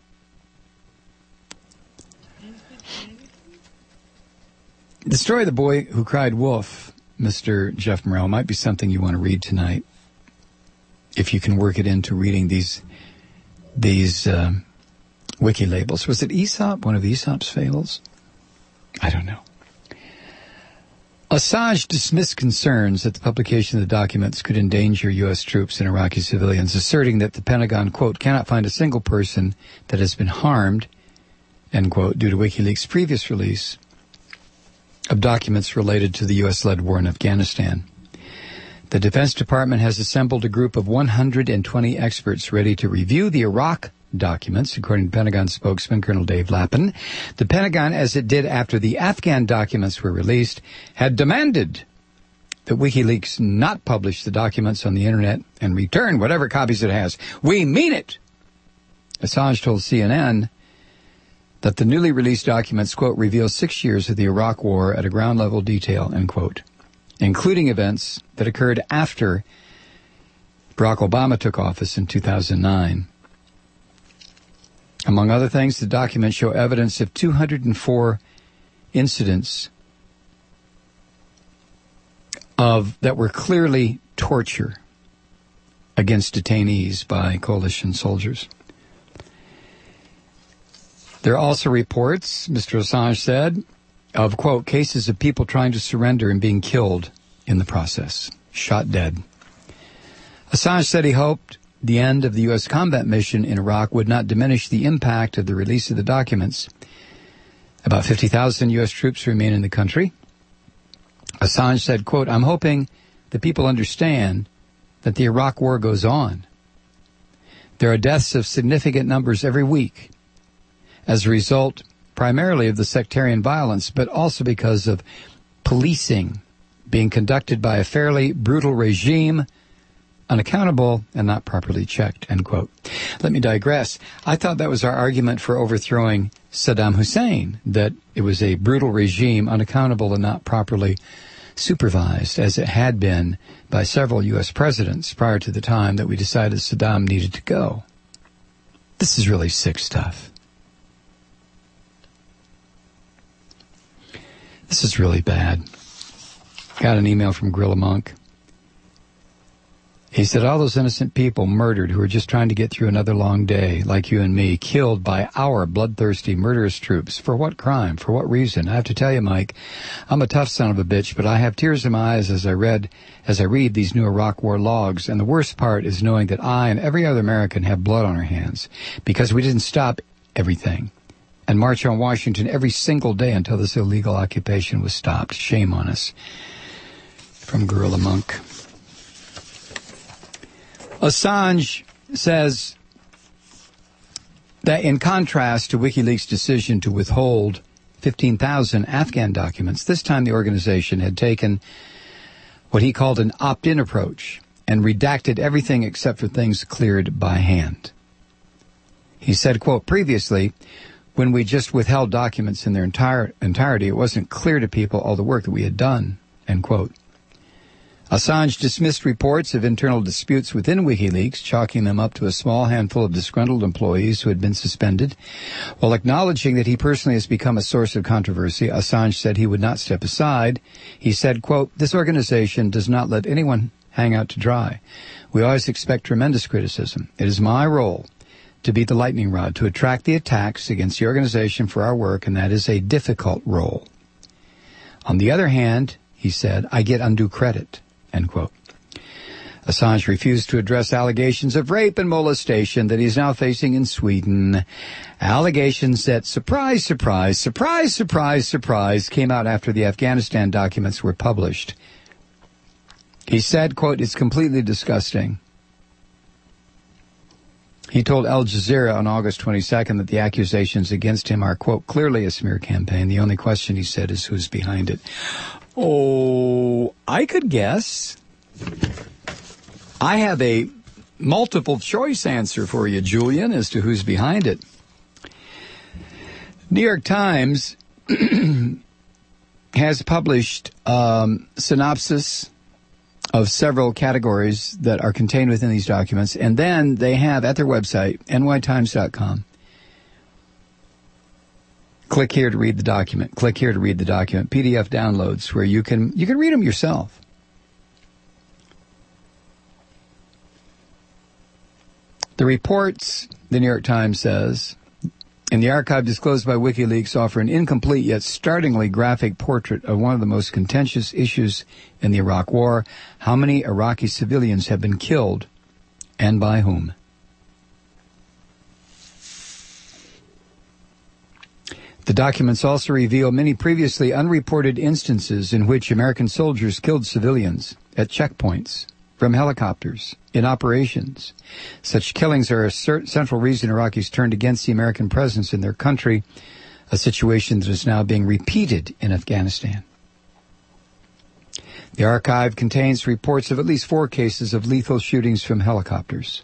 [SPEAKER 3] The story of the boy who cried wolf, Mister Jeff Morrell, might be something you want to read tonight, if you can work it into reading these these um, wiki labels. Was it Aesop, one of Aesop's fables? I don't know. Assange dismissed concerns that the publication of the documents could endanger U S troops and Iraqi civilians, asserting that the Pentagon, quote, cannot find a single person that has been harmed, end quote, due to WikiLeaks' previous release of documents related to the U S-led war in Afghanistan. The Defense Department has assembled a group of one hundred twenty experts ready to review the Iraq documents, according to Pentagon spokesman Colonel Dave Lappin. The Pentagon, as it did after the Afghan documents were released, had demanded that WikiLeaks not publish the documents on the Internet and return whatever copies it has. We mean it! Assange told C N N that the newly released documents, quote, reveal six years of the Iraq War at a ground-level detail, end quote, including events that occurred after Barack Obama took office in two thousand nine. Among other things, the documents show evidence of two hundred four incidents of that were clearly torture against detainees by coalition soldiers. There are also reports, Mister Assange said, of, quote, cases of people trying to surrender and being killed in the process, shot dead. Assange said he hoped the end of the U S combat mission in Iraq would not diminish the impact of the release of the documents. About fifty thousand U S troops remain in the country. Assange said, quote, I'm hoping that people understand that the Iraq war goes on. There are deaths of significant numbers every week as a result primarily of the sectarian violence, but also because of policing being conducted by a fairly brutal regime, unaccountable and not properly checked, end quote. Let me digress. I thought that was our argument for overthrowing Saddam Hussein, that it was a brutal regime, unaccountable and not properly supervised, as it had been by several U S presidents prior to the time that we decided Saddam needed to go. This is really sick stuff. This is really bad. Got an email from Gorilla Monk. He said, all those innocent people murdered who are just trying to get through another long day, like you and me, killed by our bloodthirsty, murderous troops. For what crime? For what reason? I have to tell you, Mike, I'm a tough son of a bitch, but I have tears in my eyes as I read, as I read these new Iraq War logs. And the worst part is knowing that I and every other American have blood on our hands because we didn't stop everything and march on Washington every single day until this illegal occupation was stopped. Shame on us. From Gorilla Monk. Assange says That, in contrast to WikiLeaks' decision to withhold fifteen thousand Afghan documents, this time the organization had taken what he called an opt-in approach and redacted everything except for things cleared by hand. He said, quote, previously, when we just withheld documents in their entire entirety, it wasn't clear to people all the work that we had done, end quote. Assange dismissed reports of internal disputes within WikiLeaks, chalking them up to a small handful of disgruntled employees who had been suspended. While acknowledging that he personally has become a source of controversy, Assange said he would not step aside. He said, quote, this organization does not let anyone hang out to dry. We always expect tremendous criticism. It is my role to be the lightning rod, to attract the attacks against the organization for our work, and that is a difficult role. On the other hand, he said, I get undue credit. End quote. Assange refused to address allegations of rape and molestation that he's now facing in Sweden. Allegations that, surprise, surprise, surprise, surprise, surprise, came out after the Afghanistan documents were published. He said, quote, it's completely disgusting. He told Al Jazeera on August twenty-second that the accusations against him are, quote, clearly a smear campaign. The only question, he said, is who's behind it. Oh, I could guess. I have a multiple choice answer for you, Julian, as to who's behind it. New York Times has published um, synopsis of several categories that are contained within these documents, and then they have at their website, N Y Times dot com, click here to read the document. Click here to read the document. P D F downloads where you can you can read them yourself. The reports, the New York Times says, in the archive disclosed by WikiLeaks offer an incomplete yet startlingly graphic portrait of one of the most contentious issues in the Iraq War. How many Iraqi civilians have been killed and by whom? The documents also reveal many previously unreported instances in which American soldiers killed civilians at checkpoints, from helicopters, in operations. Such killings are a cert- central reason Iraqis turned against the American presence in their country, a situation that is now being repeated in Afghanistan. The archive contains reports of at least four cases of lethal shootings from helicopters.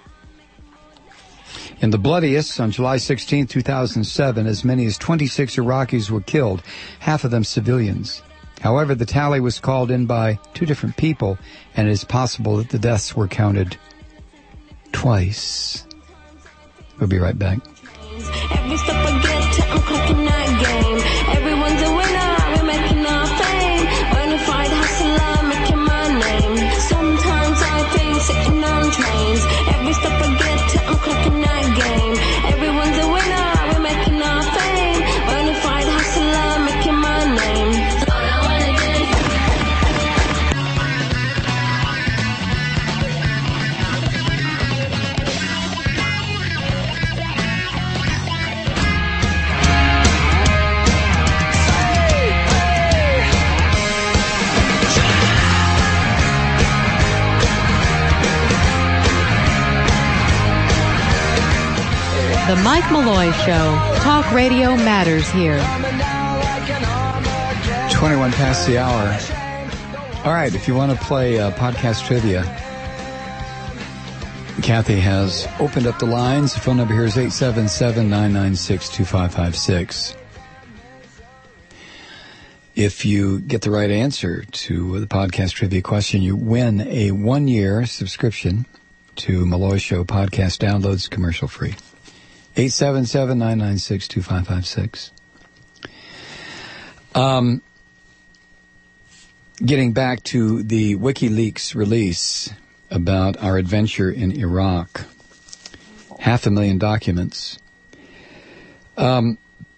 [SPEAKER 3] In the bloodiest, on July sixteenth, two thousand seven, as many as twenty-six Iraqis were killed, half of them civilians. However, the tally was called in by two different people, and it is possible that the deaths were counted twice. We'll be right back.
[SPEAKER 2] Every step I get to, I'm clicking that game. Everyone's a winner, we're making our fame. Bonafide hustler, making my name. Sometimes I think sitting on trains. Every step I get to, I'm clicking that game. Everyone's a winner, we're making our fame. Bonafide hustler, making my name.
[SPEAKER 5] The Mike Malloy Show. Talk radio matters here.
[SPEAKER 3] twenty-one past the hour. All right, if you want to play uh, podcast trivia, Kathy has opened up the lines. The phone number here is eight seven seven, nine nine six, two five five six. If you get the right answer to the podcast trivia question, you win a one-year subscription to Malloy Show podcast downloads, commercial-free. eight seven seven, nine nine six, two five five six. Um, getting back to the WikiLeaks release about our adventure in Iraq, half a million documents. Um,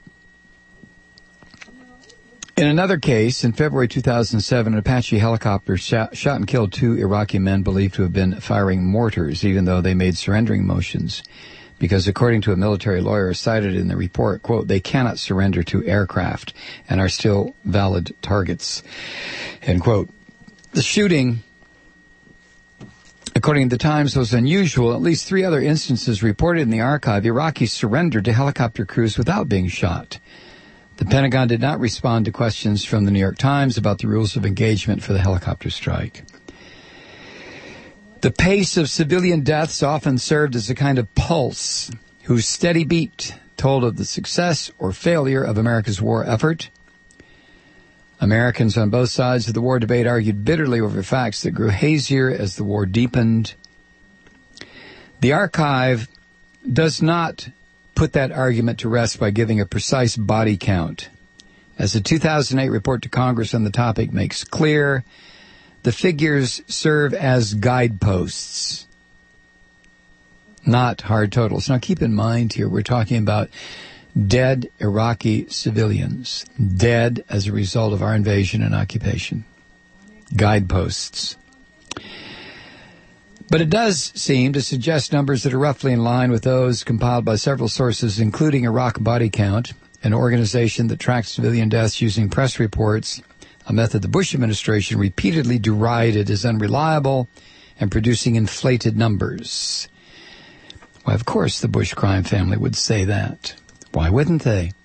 [SPEAKER 3] in another case, in February two thousand seven, an Apache helicopter shot, shot and killed two Iraqi men believed to have been firing mortars, even though they made surrendering motions. Because according to a military lawyer cited in the report, quote, they cannot surrender to aircraft and are still valid targets, end quote. The shooting According to the Times, was unusual. At least three other instances reported in the archive, Iraqis surrendered to helicopter crews without being shot. The Pentagon did not respond to questions from the New York Times about the rules of engagement for the helicopter strike. The pace of civilian deaths often served as a kind of pulse whose steady beat told of the success or failure of America's war effort. Americans on both sides of the war debate argued bitterly over facts that grew hazier as the war deepened. The archive does not put that argument to rest by giving a precise body count. As the two thousand eight report to Congress on the topic makes clear, the figures serve as guideposts, not hard totals. Now keep in mind here, we're talking about dead Iraqi civilians, dead as a result of our invasion and occupation. Guideposts. But it does seem to suggest numbers that are roughly in line with those compiled by several sources, including Iraq Body Count, an organization that tracks civilian deaths using press reports, a method the Bush administration repeatedly derided as unreliable and producing inflated numbers. Why, of course, the Bush crime family would say that. Why wouldn't they?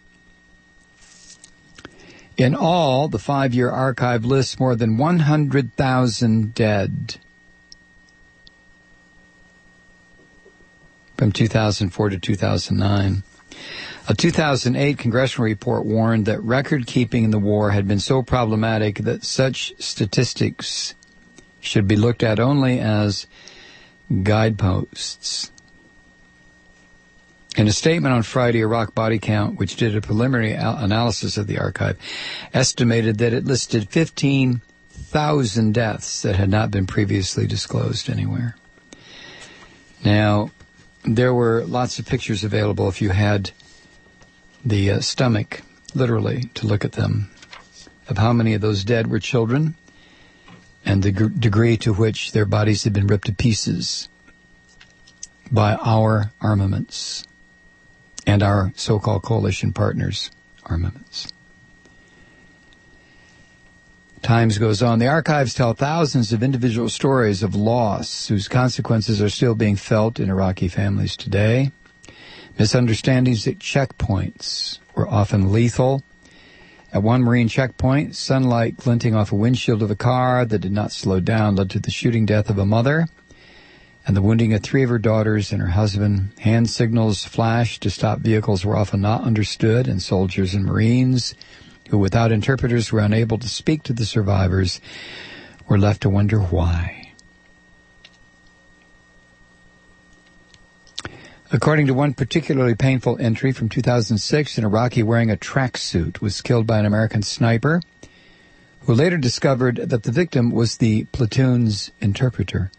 [SPEAKER 3] In all, the five-year archive lists more than one hundred thousand dead. From two thousand four to two thousand nine. A two thousand eight congressional report warned that record-keeping in the war had been so problematic that such statistics should be looked at only as guideposts. In a statement on Friday, Iraq Body Count, which did a preliminary al- analysis of the archive, estimated that it listed fifteen thousand deaths that had not been previously disclosed anywhere. Now, there were lots of pictures available if you had the uh, stomach, literally, to look at them, of how many of those dead were children and the g- degree to which their bodies had been ripped to pieces by our armaments and our so-called coalition partners' armaments. Times goes on. The archives tell thousands of individual stories of loss whose consequences are still being felt in Iraqi families today. Misunderstandings at checkpoints were often lethal. At one Marine checkpoint, sunlight glinting off a windshield of a car that did not slow down led to the shooting death of a mother and the wounding of three of her daughters and her husband. Hand signals flashed to stop vehicles were often not understood, and soldiers and Marines who, without interpreters, were unable to speak to the survivors, were left to wonder why. According to one particularly painful entry from two thousand six, an Iraqi wearing a tracksuit was killed by an American sniper, who later discovered that the victim was the platoon's interpreter.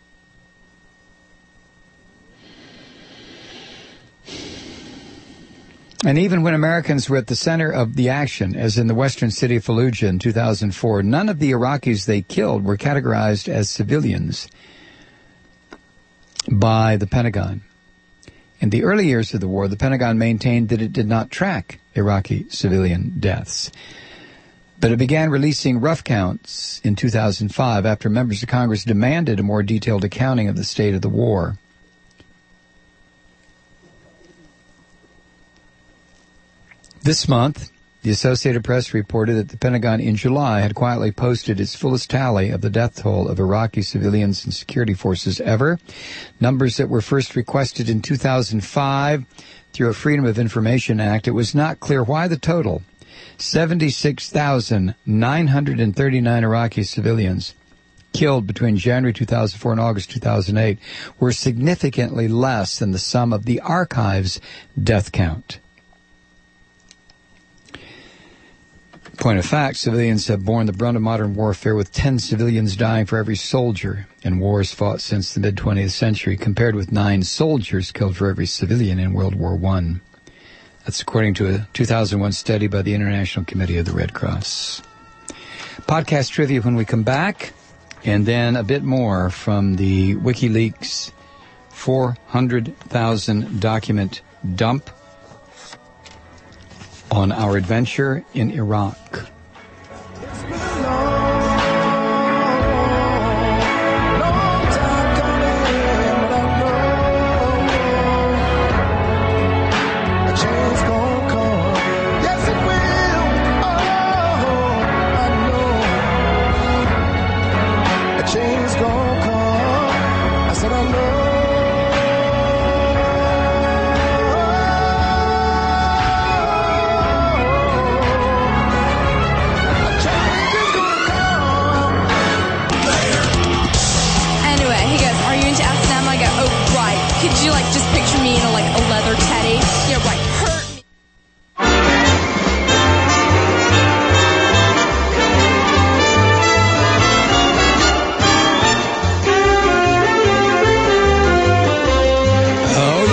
[SPEAKER 3] And even when Americans were at the center of the action, as in the western city of Fallujah in two thousand four, none of the Iraqis they killed were categorized as civilians by the Pentagon. In the early years of the war, the Pentagon maintained that it did not track Iraqi civilian deaths. But it began releasing rough counts in two thousand five after members of Congress demanded a more detailed accounting of the state of the war. This month, the Associated Press reported that the Pentagon in July had quietly posted its fullest tally of the death toll of Iraqi civilians and security forces ever, numbers that were first requested in two thousand five through a Freedom of Information Act. It was not clear why the total, seventy-six thousand nine hundred thirty-nine Iraqi civilians killed between January two thousand four and August two thousand eight, were significantly less than the sum of the archive's death count. Point of fact, civilians have borne the brunt of modern warfare, with ten civilians dying for every soldier in wars fought since the mid-twentieth century, compared with nine soldiers killed for every civilian in World War One. That's according to a two thousand one study by the International Committee of the Red Cross. Podcast trivia when we come back, and then a bit more from the WikiLeaks four hundred thousand document dump on our adventure in Iraq.
[SPEAKER 6] you like just picture me in a like a leather teddy? You're like hurt me.
[SPEAKER 3] Oh,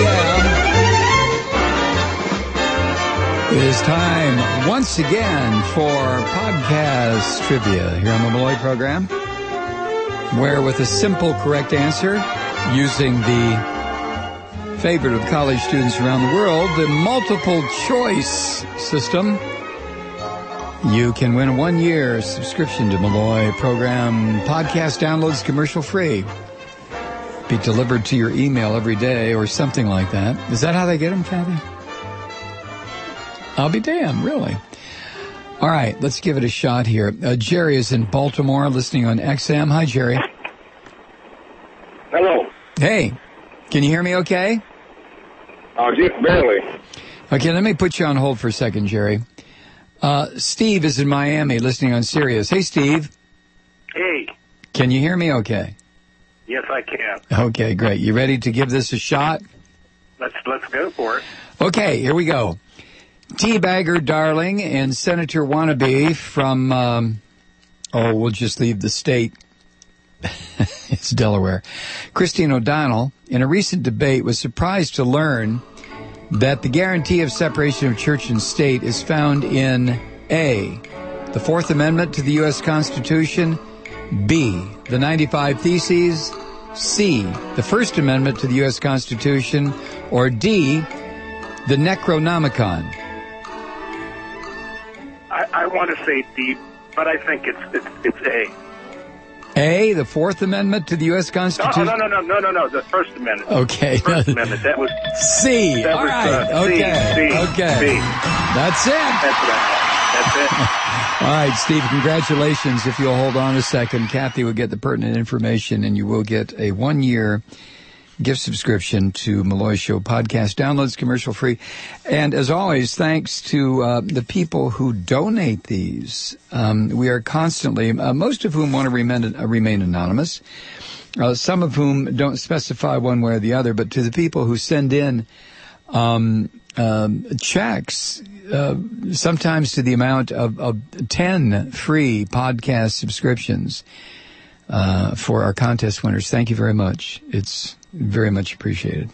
[SPEAKER 3] yeah. It is time once again for podcast trivia here on the Malloy program, where with a simple correct answer, using the favorite of college students around the world, the multiple choice system, you can win a one-year subscription to Malloy program podcast downloads commercial free. Be delivered to your email every day or something like that. Is that how they get them, Kathy? I'll be damned, really. All right, let's give it a shot here. Uh, Jerry is in Baltimore listening on X M. Hi, Jerry.
[SPEAKER 7] Hello.
[SPEAKER 3] Hey, can you hear me okay?
[SPEAKER 7] Oh, just barely.
[SPEAKER 3] Okay, let me put you on hold for a second, Jerry. Uh, Steve is in Miami listening on Sirius. Hey, Steve.
[SPEAKER 7] Hey.
[SPEAKER 3] Can you hear me okay?
[SPEAKER 7] Yes, I can.
[SPEAKER 3] Okay, great. You ready to give this a shot?
[SPEAKER 7] Let's let's go for it.
[SPEAKER 3] Okay, here we go. Teabagger Darling and Senator Wannabe from, um, oh, we'll just leave the state. It's Delaware. Christine O'Donnell, in a recent debate, was surprised to learn that the guarantee of separation of church and state is found in A, the Fourth Amendment to the U S Constitution, B, the ninety-five Theses, C, the First Amendment to the U S Constitution, or D, the Necronomicon.
[SPEAKER 7] I, I want to say D, but I think it's it's, it's A.
[SPEAKER 3] A, the Fourth Amendment to the U S Constitution?
[SPEAKER 7] No, no, no, no, no, no, no, the First Amendment.
[SPEAKER 3] Okay.
[SPEAKER 7] First Amendment, that was...
[SPEAKER 3] C,
[SPEAKER 7] that
[SPEAKER 3] all
[SPEAKER 7] was,
[SPEAKER 3] right,
[SPEAKER 7] uh, C,
[SPEAKER 3] okay,
[SPEAKER 7] C,
[SPEAKER 3] okay.
[SPEAKER 7] C.
[SPEAKER 3] That's it.
[SPEAKER 7] That's what I That's it.
[SPEAKER 3] All right, Steve, congratulations. If you'll hold on a second, Kathy will get the pertinent information, and you will get a one-year gift subscription to Malloy Show podcast downloads, commercial free. And as always, thanks to uh, the people who donate these. Um, we are constantly, uh, most of whom want to remain, uh, remain anonymous, uh, some of whom don't specify one way or the other, but to the people who send in um, um, checks, uh, sometimes to the amount of, of ten free podcast subscriptions uh, for our contest winners. Thank you very much. It's very much appreciated.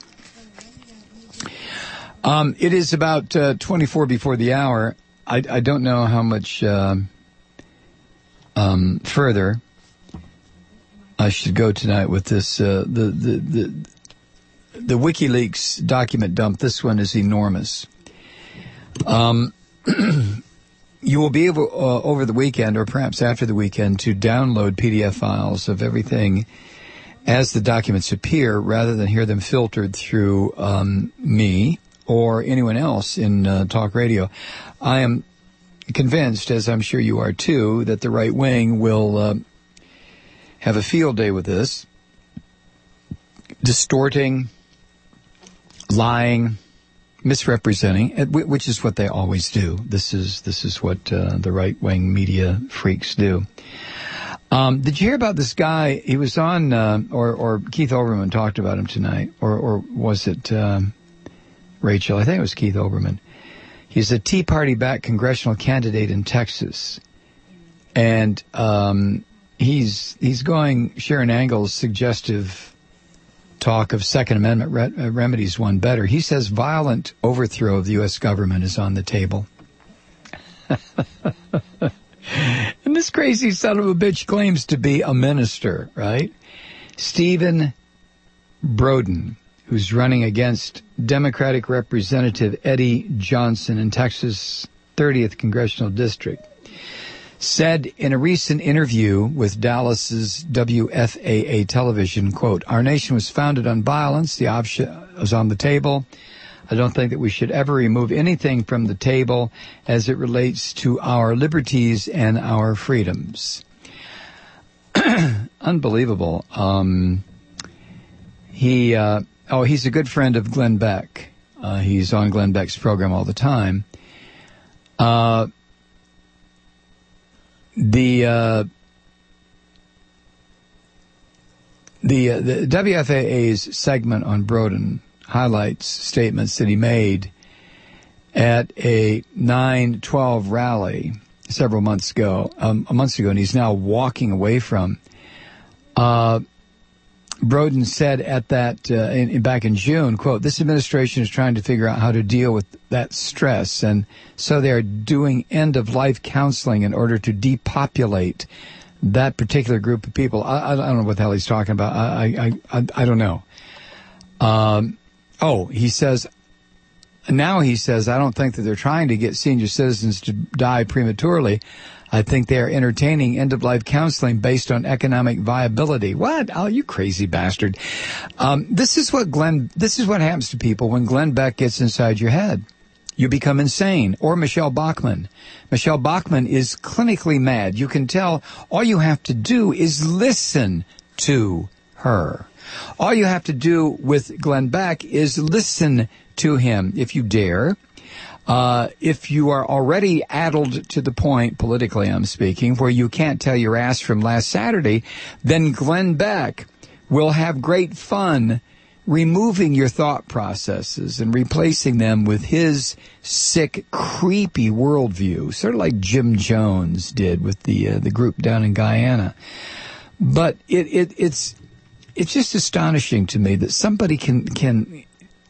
[SPEAKER 3] Um, it is about uh, twenty-four before the hour. I, I don't know how much uh, um, further I should go tonight with this. Uh, the, the the the WikiLeaks document dump. This one is enormous. Um, you will be able uh, over the weekend, or perhaps after the weekend, to download P D F files of everything as the documents appear, rather than hear them filtered through um, me or anyone else in uh, talk radio. I am convinced, as I'm sure you are too, that the right wing will uh, have a field day with this, distorting, lying, misrepresenting, which is what they always do. This is this is what uh, the right wing media freaks do. Um, did you hear about this guy? He was on, uh, or, or Keith Olbermann talked about him tonight, or, or was it um, Rachel? I think it was Keith Olbermann. He's a Tea Party-backed congressional candidate in Texas, and um, he's he's going Sharon Angle's suggestive talk of Second Amendment re- uh, remedies one better. He says violent overthrow of the U S government is on the table. And this crazy son of a bitch claims to be a minister, right? Stephen Broden, who's running against Democratic Representative Eddie Johnson in Texas' thirtieth Congressional District, said in a recent interview with Dallas's W F A A television, quote, "Our nation was founded on violence. The option was on the table. I don't think that we should ever remove anything from the table as it relates to our liberties and our freedoms." Unbelievable. Um, he, uh, oh, he's a good friend of Glenn Beck. Uh, he's on Glenn Beck's program all the time. Uh, the, uh, the, uh, the W F A A's segment on Broden highlights statements that he made at a nine twelve rally several months ago, um, months ago, and he's now walking away from. Uh, Broden said at that, uh, in, in, back in June, quote, this administration is trying to figure out how to deal with that stress, and so they are doing end-of-life counseling in order to depopulate that particular group of people. I, I don't know what the hell he's talking about. I, I, I, I don't know. Um, oh, he says, now he says, I don't think that they're trying to get senior citizens to die prematurely. I think they are entertaining end-of-life counseling based on economic viability. What? Oh, you crazy bastard. Um, this is what Glenn, this is what happens to people when Glenn Beck gets inside your head. You become insane. Or Michelle Bachmann. Michelle Bachmann is clinically mad. You can tell all you have to do is listen to her. All you have to do with Glenn Beck is listen to him, if you dare. Uh, if you are already addled to the point, politically I'm speaking, where you can't tell your ass from last Saturday, then Glenn Beck will have great fun removing your thought processes and replacing them with his sick, creepy worldview, sort of like Jim Jones did with the uh, the group down in Guyana. But it, it it's it's just astonishing to me that somebody can can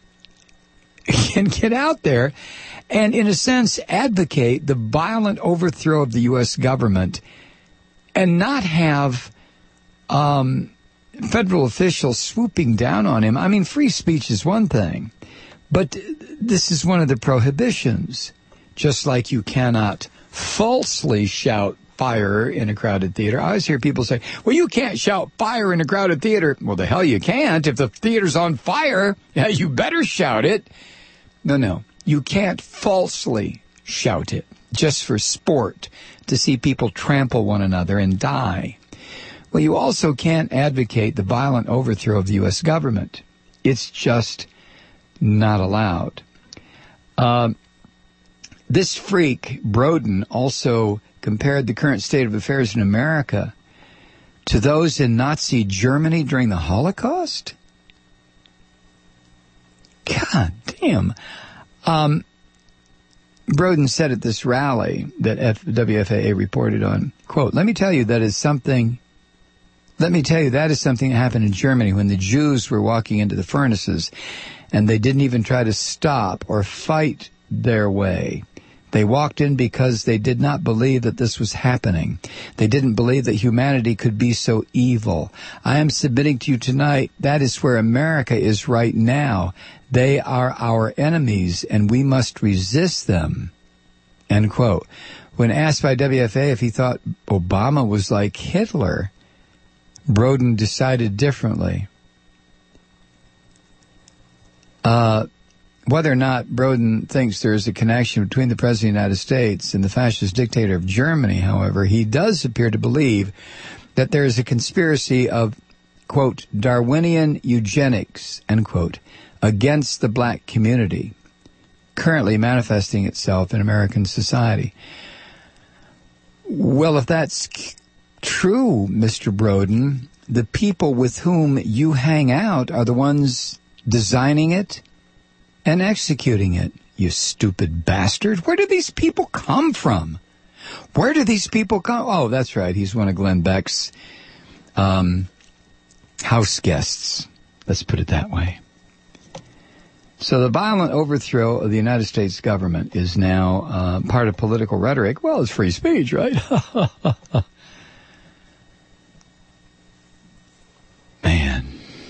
[SPEAKER 3] can get out there and, in a sense, advocate the violent overthrow of the U S government and not have um, federal officials swooping down on him. I mean, free speech is one thing, but this is one of the prohibitions. Just like you cannot falsely shout fire in a crowded theater. I always hear people say, well, you can't shout fire in a crowded theater. Well, the hell you can't. If the theater's on fire, yeah, you better shout it. No, no. You can't falsely shout it just for sport to see people trample one another and die. Well, you also can't advocate the violent overthrow of the U S government. It's just not allowed. Um, this freak, Broden, also compared the current state of affairs in America to those in Nazi Germany during the Holocaust? God damn. Um, Broden said at this rally that F- W F A A reported on, quote, let me tell you that is something, let me tell you that is something that happened in Germany when the Jews were walking into the furnaces and they didn't even try to stop or fight their way. They walked in because they did not believe that this was happening. They didn't believe that humanity could be so evil. I am submitting to you tonight, that is where America is right now. They are our enemies, and we must resist them. End quote. When asked by W F A if he thought Obama was like Hitler, Broden decided differently. Uh... Whether or not Broden thinks there is a connection between the President of the United States and the fascist dictator of Germany, however, he does appear to believe that there is a conspiracy of, quote, Darwinian eugenics, end quote, against the black community, currently manifesting itself in American society. Well, if that's c- true, Mister Broden, the people with whom you hang out are the ones designing it and executing it, you stupid bastard. Where do these people come from? Where do these people come? Oh, that's right. He's one of Glenn Beck's um, house guests. Let's put it that way. So the violent overthrow of the United States government is now uh, part of political rhetoric. Well, it's free speech, right? Man.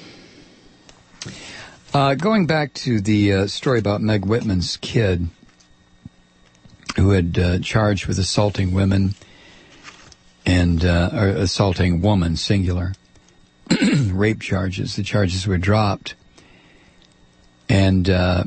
[SPEAKER 3] Uh, going back to the uh, story about Meg Whitman's kid who had uh, charged with assaulting women and uh, or assaulting woman, singular, rape charges. The charges were dropped. And uh,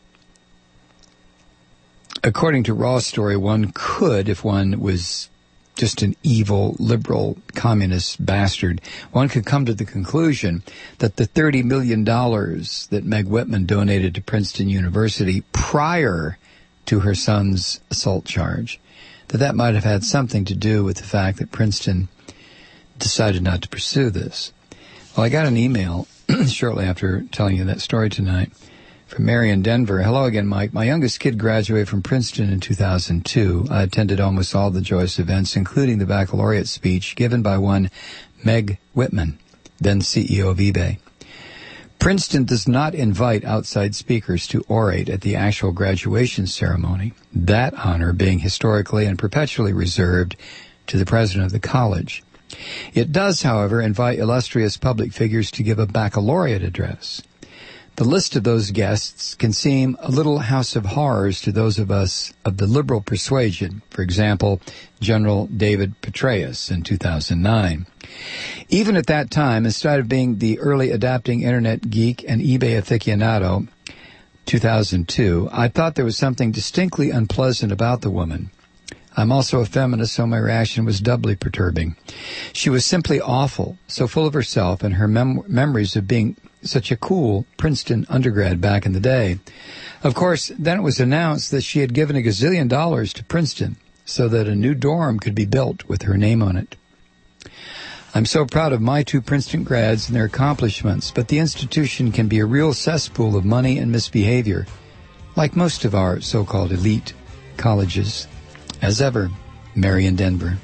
[SPEAKER 3] according to Raw's story, one could, if one was just an evil, liberal, communist bastard, one could come to the conclusion that the thirty million dollars that Meg Whitman donated to Princeton University prior to her son's assault charge, that that might have had something to do with the fact that Princeton decided not to pursue this. Well, I got an email shortly after telling you that story tonight From Mary in Denver. Hello again, Mike. My youngest kid graduated from Princeton in two thousand two. I attended almost all the joyous events, including the baccalaureate speech given by one Meg Whitman, then C E O of eBay. Princeton does not invite outside speakers to orate at the actual graduation ceremony, that honor being historically and perpetually reserved to the president of the college. It does, however, invite illustrious public figures to give a baccalaureate address. The list of those guests can seem a little house of horrors to those of us of the liberal persuasion, for example, General David Petraeus in two thousand nine. Even at that time, instead of being the early adapting Internet geek and eBay aficionado, two thousand two, I thought there was something distinctly unpleasant about the woman. I'm also a feminist, so my reaction was doubly perturbing. She was simply awful, so full of herself and her mem- memories of being such a cool Princeton undergrad back in the day. Of course, then it was announced that she had given a gazillion dollars to Princeton so that a new dorm could be built with her name on it. I'm so proud of my two Princeton grads and their accomplishments, but the institution can be a real cesspool of money and misbehavior, like most of our so-called elite colleges. As ever, Mary in Denver.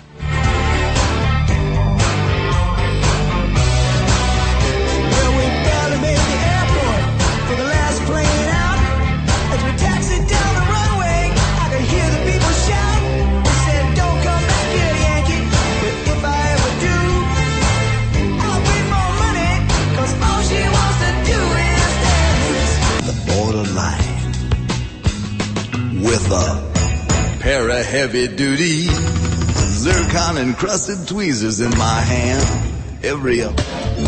[SPEAKER 8] With a pair of heavy-duty zircon-encrusted tweezers in my hand, every up.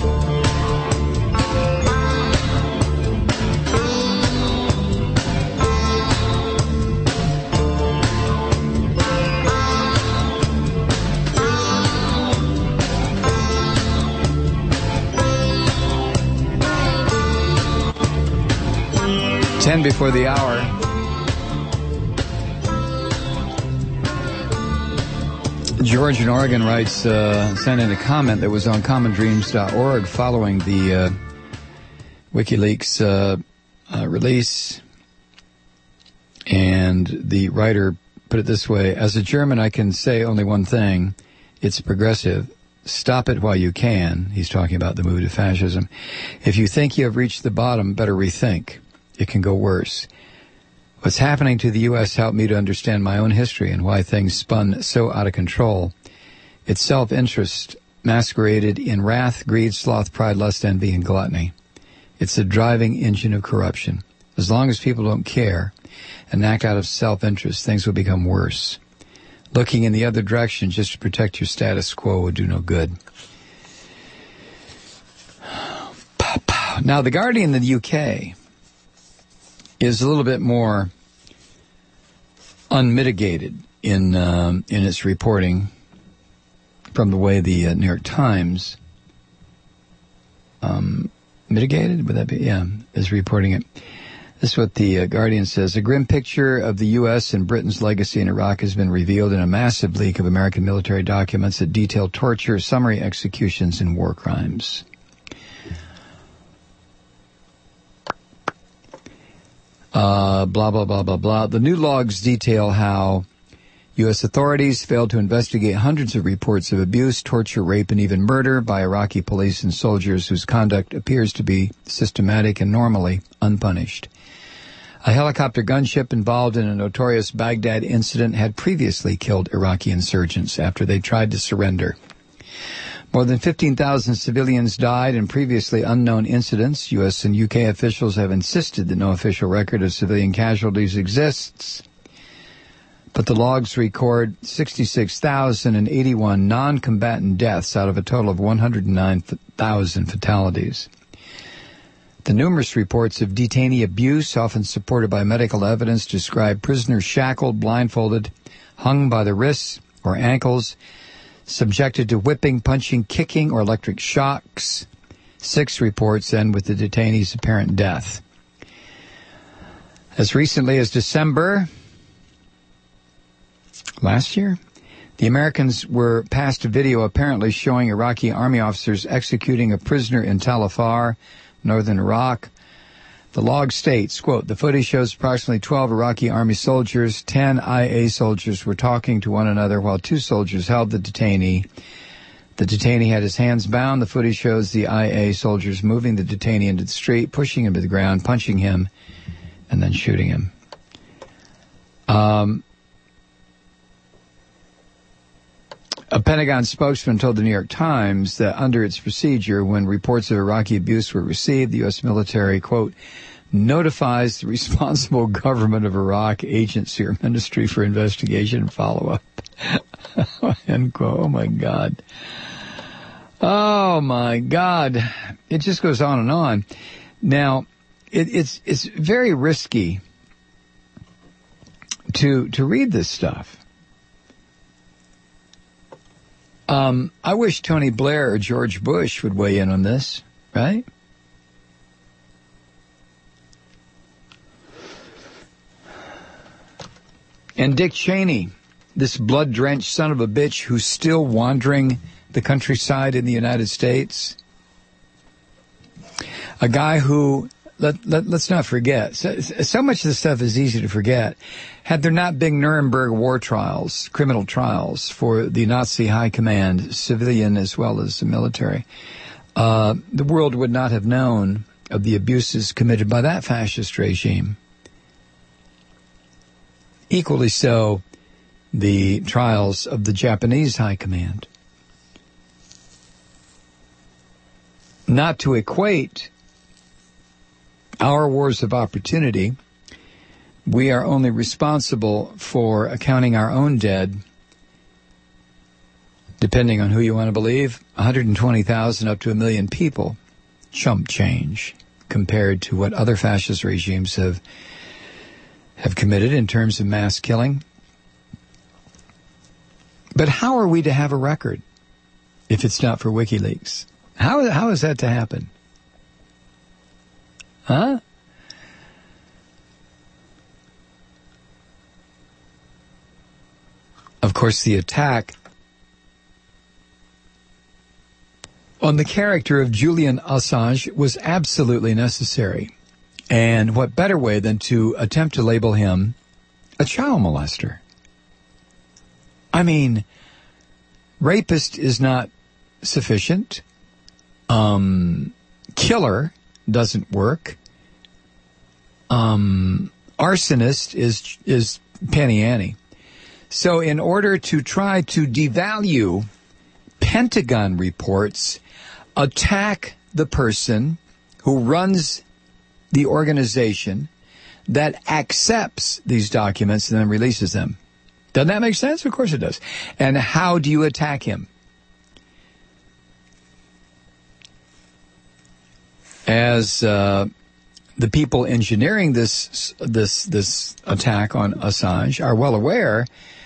[SPEAKER 3] Ten before the hour. George in Oregon writes, uh, sent in a comment that was on common dreams dot org following the uh, WikiLeaks uh, uh, release. And the writer put it this way: as a German, I can say only one thing. It's progressive. Stop it while you can. He's talking about the move to fascism. If you think you have reached the bottom, better rethink. It can go worse. What's happening to the U S helped me to understand my own history and why things spun so out of control. It's self-interest masqueraded in wrath, greed, sloth, pride, lust, envy, and gluttony. It's the driving engine of corruption. As long as people don't care and act out of self-interest, things will become worse. Looking in the other direction just to protect your status quo would do no good. Now, The Guardian in the U K is a little bit more unmitigated in um, in its reporting from the way the uh, New York Times um, mitigated, would that be? Yeah, is reporting it. This is what the uh, Guardian says. A grim picture of the U S and Britain's legacy in Iraq has been revealed in a massive leak of American military documents that detail torture, summary executions, and war crimes. Uh, blah, blah, blah, blah, blah. The new logs detail how U S authorities failed to investigate hundreds of reports of abuse, torture, rape, and even murder by Iraqi police and soldiers whose conduct appears to be systematic and normally unpunished. A helicopter gunship involved in a notorious Baghdad incident had previously killed Iraqi insurgents after they tried to surrender. More than fifteen thousand civilians died in previously unknown incidents. U S and U K officials have insisted that no official record of civilian casualties exists. But the logs record sixty-six thousand eighty-one non-combatant deaths out of a total of one hundred nine thousand fatalities. The numerous reports of detainee abuse, often supported by medical evidence, describe prisoners shackled, blindfolded, hung by the wrists or ankles, subjected to whipping, punching, kicking, or electric shocks. Six reports end with the detainee's apparent death. As recently as December last year, the Americans were passed a video apparently showing Iraqi army officers executing a prisoner in Tal Afar, northern Iraq. The log states, quote, the footage shows approximately twelve Iraqi army soldiers, ten I A soldiers were talking to one another while two soldiers held the detainee. The detainee had his hands bound. The footage shows the I A soldiers moving the detainee into the street, pushing him to the ground, punching him, and then shooting him. Um, a Pentagon spokesman told the New York Times that under its procedure, when reports of Iraqi abuse were received, the U S military, quote, notifies the responsible government of Iraq agency or ministry for investigation and follow-up. End quote. Oh, my God. Oh, my God. It just goes on and on. Now, it, it's it's very risky to to read this stuff. Um, I wish Tony Blair or George Bush would weigh in on this, right? And Dick Cheney, this blood-drenched son of a bitch who's still wandering the countryside in the United States. A guy who, let, let, let's not forget, so, so much of this stuff is easy to forget. Had there not been Nuremberg war trials, criminal trials for the Nazi high command, civilian as well as the military, uh, the world would not have known of the abuses committed by that fascist regime. Equally so, the trials of the Japanese high command. Not to equate our wars of opportunity, we are only responsible for accounting our own dead, depending on who you want to believe, one hundred twenty thousand up to a million people. Chump change compared to what other fascist regimes have have committed in terms of mass killing. But how are we to have a record if it's not for WikiLeaks? How how is that to happen? Huh? Of course, the attack on the character of Julian Assange was absolutely necessary. And what better way than to attempt to label him a child molester? I mean, rapist is not sufficient. Um, killer doesn't work. Um, arsonist is is penny ante. So in order to try to devalue Pentagon reports, attack the person who runs the organization that accepts these documents and then releases them. Doesn't that make sense? Of course it does. And how do you attack him? As uh, the people engineering this this this attack on Assange are well aware,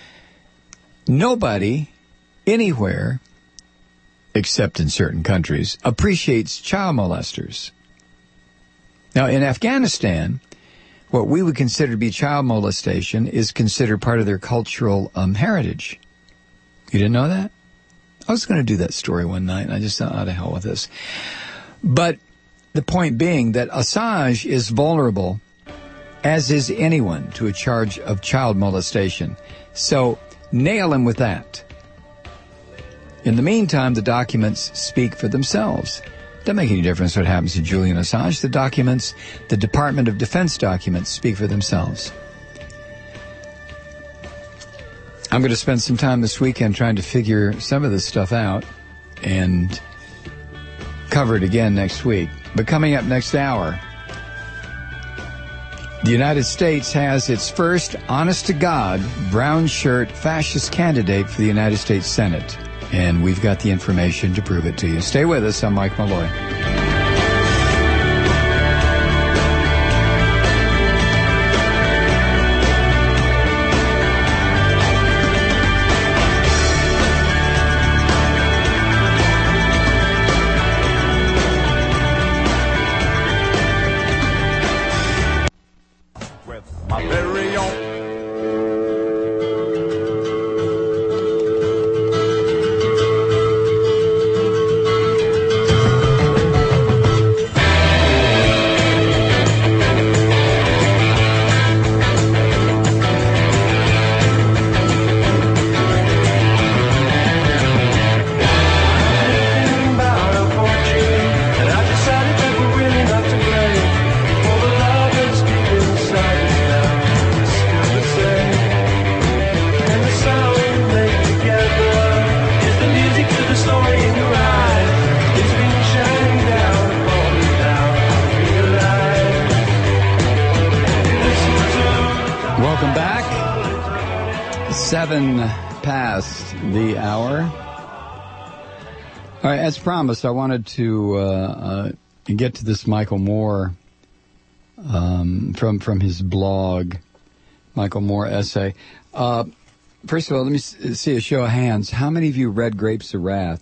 [SPEAKER 3] nobody anywhere, except in certain countries, appreciates child molesters. Now, in Afghanistan, what we would consider to be child molestation is considered part of their cultural um, heritage. You didn't know that? I was going to do that story one night, and I just thought, oh, to hell with this. But the point being that Assange is vulnerable, as is anyone, to a charge of child molestation. So nail him with that. In the meantime, the documents speak for themselves. Doesn't make any difference what happens to Julian Assange. The documents, the Department of Defense documents, speak for themselves. I'm going to spend some time this weekend trying to figure some of this stuff out and cover it again next week. But coming up next hour, the United States has its first honest-to-God brown shirt fascist candidate for the United States Senate. And we've got the information to prove it to you. Stay with us. I'm Mike Malloy. Seven past the hour. All right, as promised, I wanted to uh, uh, get to this Michael Moore um, from from his blog, Michael Moore essay. Uh, first of all, let me see a show of hands. How many of you read Grapes of Wrath?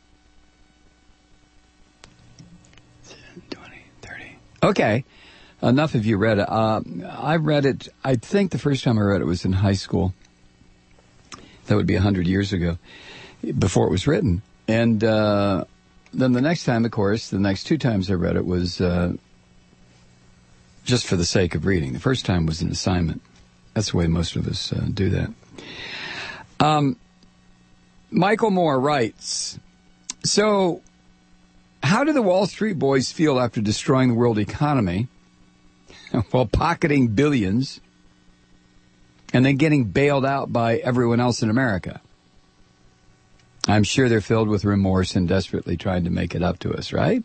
[SPEAKER 3] twenty, thirty. Okay, enough of you read it. Uh, I read it, I think the first time I read it was in high school. That would be one hundred years ago, before it was written. And uh, then the next time, of course, the next two times I read it was uh, just for the sake of reading. The first time was an assignment. That's the way most of us uh, do that. Um, Michael Moore writes, so how do the Wall Street boys feel after destroying the world economy while pocketing billions and then getting bailed out by everyone else in America? I'm sure they're filled with remorse and desperately trying to make it up to us, right?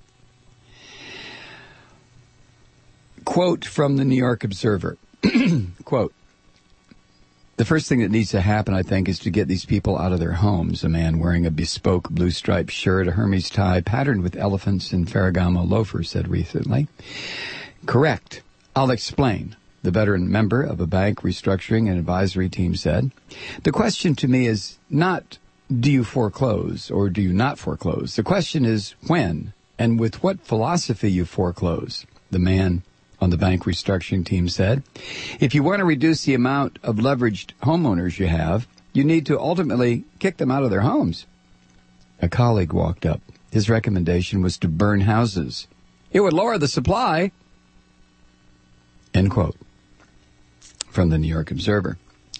[SPEAKER 3] Quote from the New York Observer. Quote, the first thing that needs to happen, I think, is to get these people out of their homes. A man wearing a bespoke blue-striped shirt, a Hermes tie patterned with elephants and Ferragamo loafers said recently. Correct. I'll explain. The veteran member of a bank restructuring and advisory team said, the question to me is not, do you foreclose or do you not foreclose? The question is when and with what philosophy you foreclose. The man on the bank restructuring team said, if you want to reduce the amount of leveraged homeowners you have, you need to ultimately kick them out of their homes. A colleague walked up. His recommendation was to burn houses. It would lower the supply. End quote. From the New York Observer.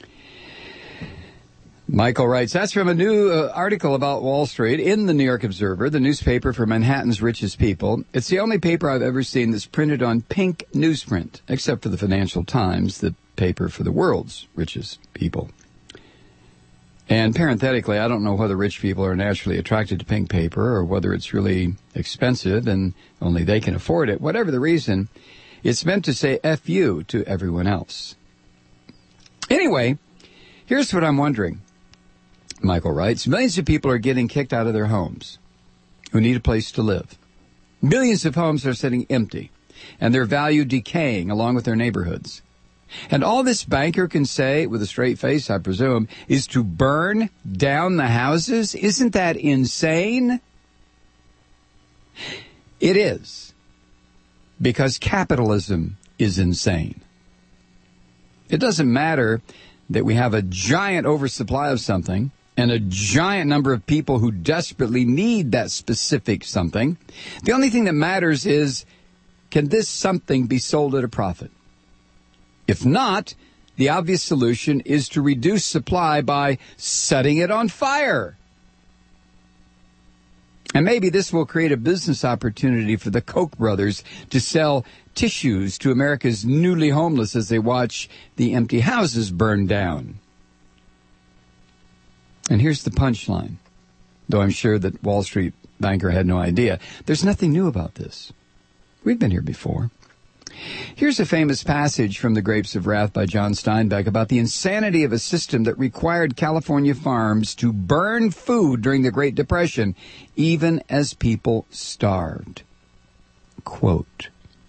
[SPEAKER 3] Michael writes, that's from a new uh, article about Wall Street in the New York Observer, the newspaper for Manhattan's richest people. It's the only paper I've ever seen that's printed on pink newsprint, except for the Financial Times, the paper for the world's richest people. And parenthetically, I don't know whether rich people are naturally attracted to pink paper or whether it's really expensive and only they can afford it. Whatever the reason, it's meant to say F you to everyone else. Anyway, here's what I'm wondering. Michael writes, millions of people are getting kicked out of their homes who need a place to live. Millions of homes are sitting empty and their value decaying along with their neighborhoods. And all this banker can say, with a straight face, I presume, is to burn down the houses? Isn't that insane? It is, because capitalism is insane. It doesn't matter that we have a giant oversupply of something and a giant number of people who desperately need that specific something. The only thing that matters is, can this something be sold at a profit? If not, the obvious solution is to reduce supply by setting it on fire. And maybe this will create a business opportunity for the Koch brothers to sell tissues to America's newly homeless as they watch the empty houses burn down. And here's the punchline, though I'm sure that Wall Street banker had no idea. There's nothing new about this. We've been here before. Here's a famous passage from The Grapes of Wrath by John Steinbeck about the insanity of a system that required California farms to burn food during the Great Depression, even as people starved. Quote,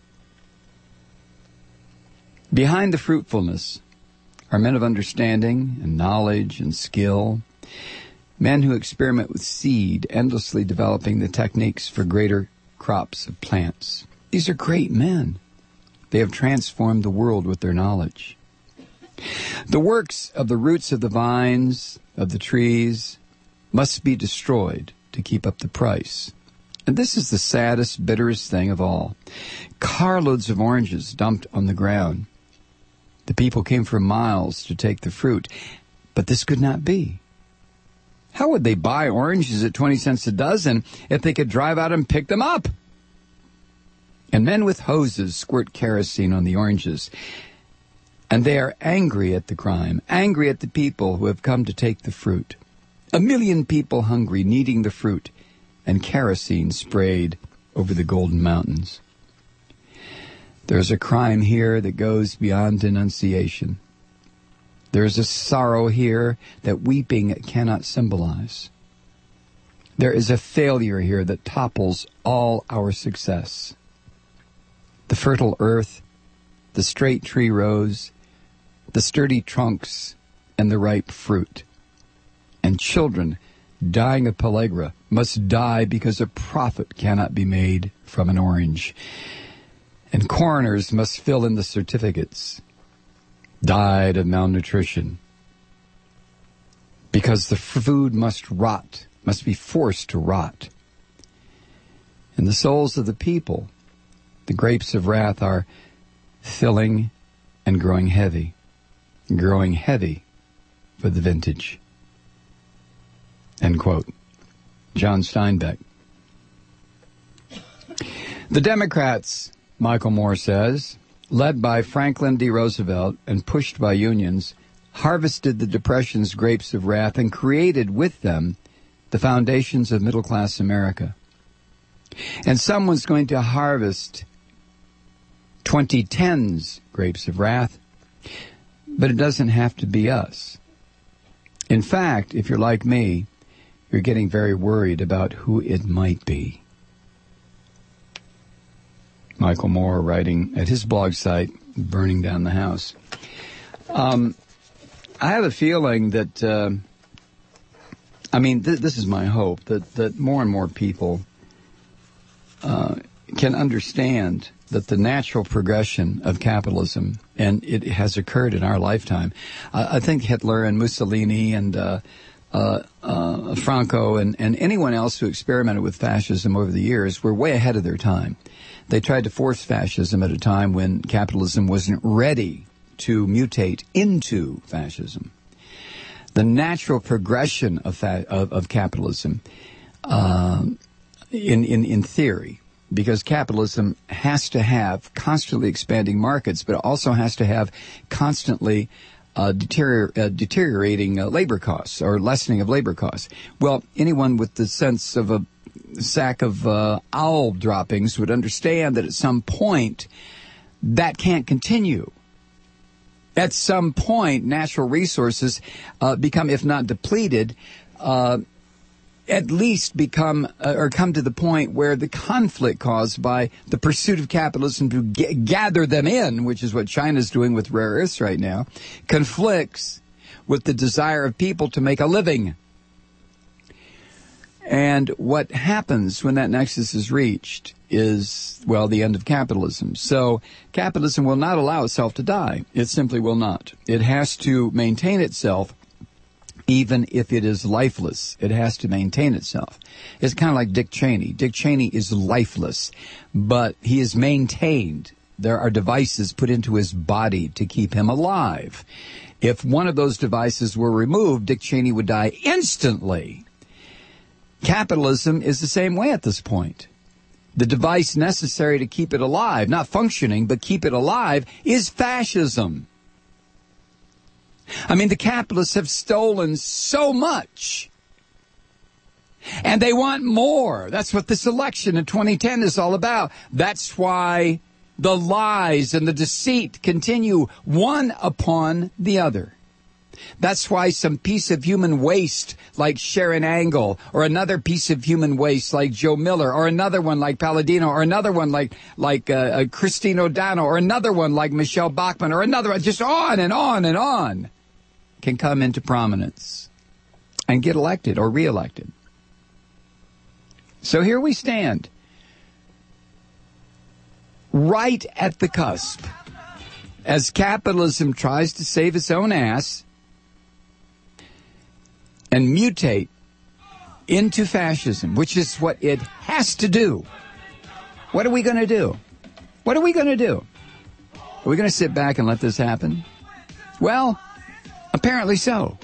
[SPEAKER 3] behind the fruitfulness are men of understanding and knowledge and skill, men who experiment with seed, endlessly developing the techniques for greater crops of plants. These are great men. They have transformed the world with their knowledge. The works of the roots of the vines, of the trees, must be destroyed to keep up the price. And this is the saddest, bitterest thing of all. Carloads of oranges dumped on the ground. The people came for miles to take the fruit, but this could not be. How would they buy oranges at twenty cents a dozen if they could drive out and pick them up? And men with hoses squirt kerosene on the oranges. And they are angry at the crime, angry at the people who have come to take the fruit. A million people hungry, needing the fruit, and kerosene sprayed over the golden mountains. There's a crime here that goes beyond denunciation. There is a sorrow here that weeping cannot symbolize. There is a failure here that topples all our success. The fertile earth, the straight tree rows, the sturdy trunks, and the ripe fruit. And children dying of pellagra must die because a profit cannot be made from an orange. And coroners must fill in the certificates. Died of malnutrition. Because the food must rot, must be forced to rot. In the souls of the people, the grapes of wrath are filling and growing heavy, growing heavy for the vintage. End quote. John Steinbeck. The Democrats, Michael Moore says, led by Franklin D. Roosevelt and pushed by unions, harvested the Depression's grapes of wrath and created with them the foundations of middle-class America. And someone's going to harvest twenty ten's grapes of wrath, but it doesn't have to be us. In fact, if you're like me, you're getting very worried about who it might be. Michael Moore writing at his blog site, Burning Down the House. Um, I have a feeling that, uh, I mean, th- this is my hope, that, that more and more people uh, can understand that the natural progression of capitalism, and it has occurred in our lifetime. I, I think Hitler and Mussolini and uh, uh, uh, Franco and, and anyone else who experimented with fascism over the years were way ahead of their time. They tried to force fascism at a time when capitalism wasn't ready to mutate into fascism. The natural progression of fa- of, of capitalism, uh, in, in in theory, because capitalism has to have constantly expanding markets, but it also has to have constantly uh, deterior- uh, deteriorating uh, labor costs or lessening of labor costs. Well, anyone with the sense of a sack of uh, owl droppings would understand that at some point that can't continue. At some point, natural resources uh, become, if not depleted, uh, at least become uh, or come to the point where the conflict caused by the pursuit of capitalism to g- gather them in, which is what China's doing with rare earths right now, conflicts with the desire of people to make a living. And what happens when that nexus is reached is, well, the end of capitalism. So capitalism will not allow itself to die. It simply will not. It has to maintain itself, even if it is lifeless. It has to maintain itself. It's kind of like Dick Cheney. Dick Cheney is lifeless, but he is maintained. There are devices put into his body to keep him alive. If one of those devices were removed, Dick Cheney would die instantly. Capitalism is the same way at this point. The device necessary to keep it alive, not functioning, but keep it alive, is fascism. I mean, the capitalists have stolen so much, and they want more. That's what this election in twenty ten is all about. That's why the lies and the deceit continue one upon the other. That's why some piece of human waste like Sharon Angle, or another piece of human waste like Joe Miller, or another one like Palladino, or another one like like uh, uh, Christine O'Donnell, or another one like Michelle Bachmann, or another one, just on and on and on, can come into prominence and get elected or reelected. So here we stand, right at the cusp, as capitalism tries to save its own ass and mutate into fascism, which is what it has to do. What are we going to do? What are we going to do? Are we going to sit back and let this happen? Well, apparently so.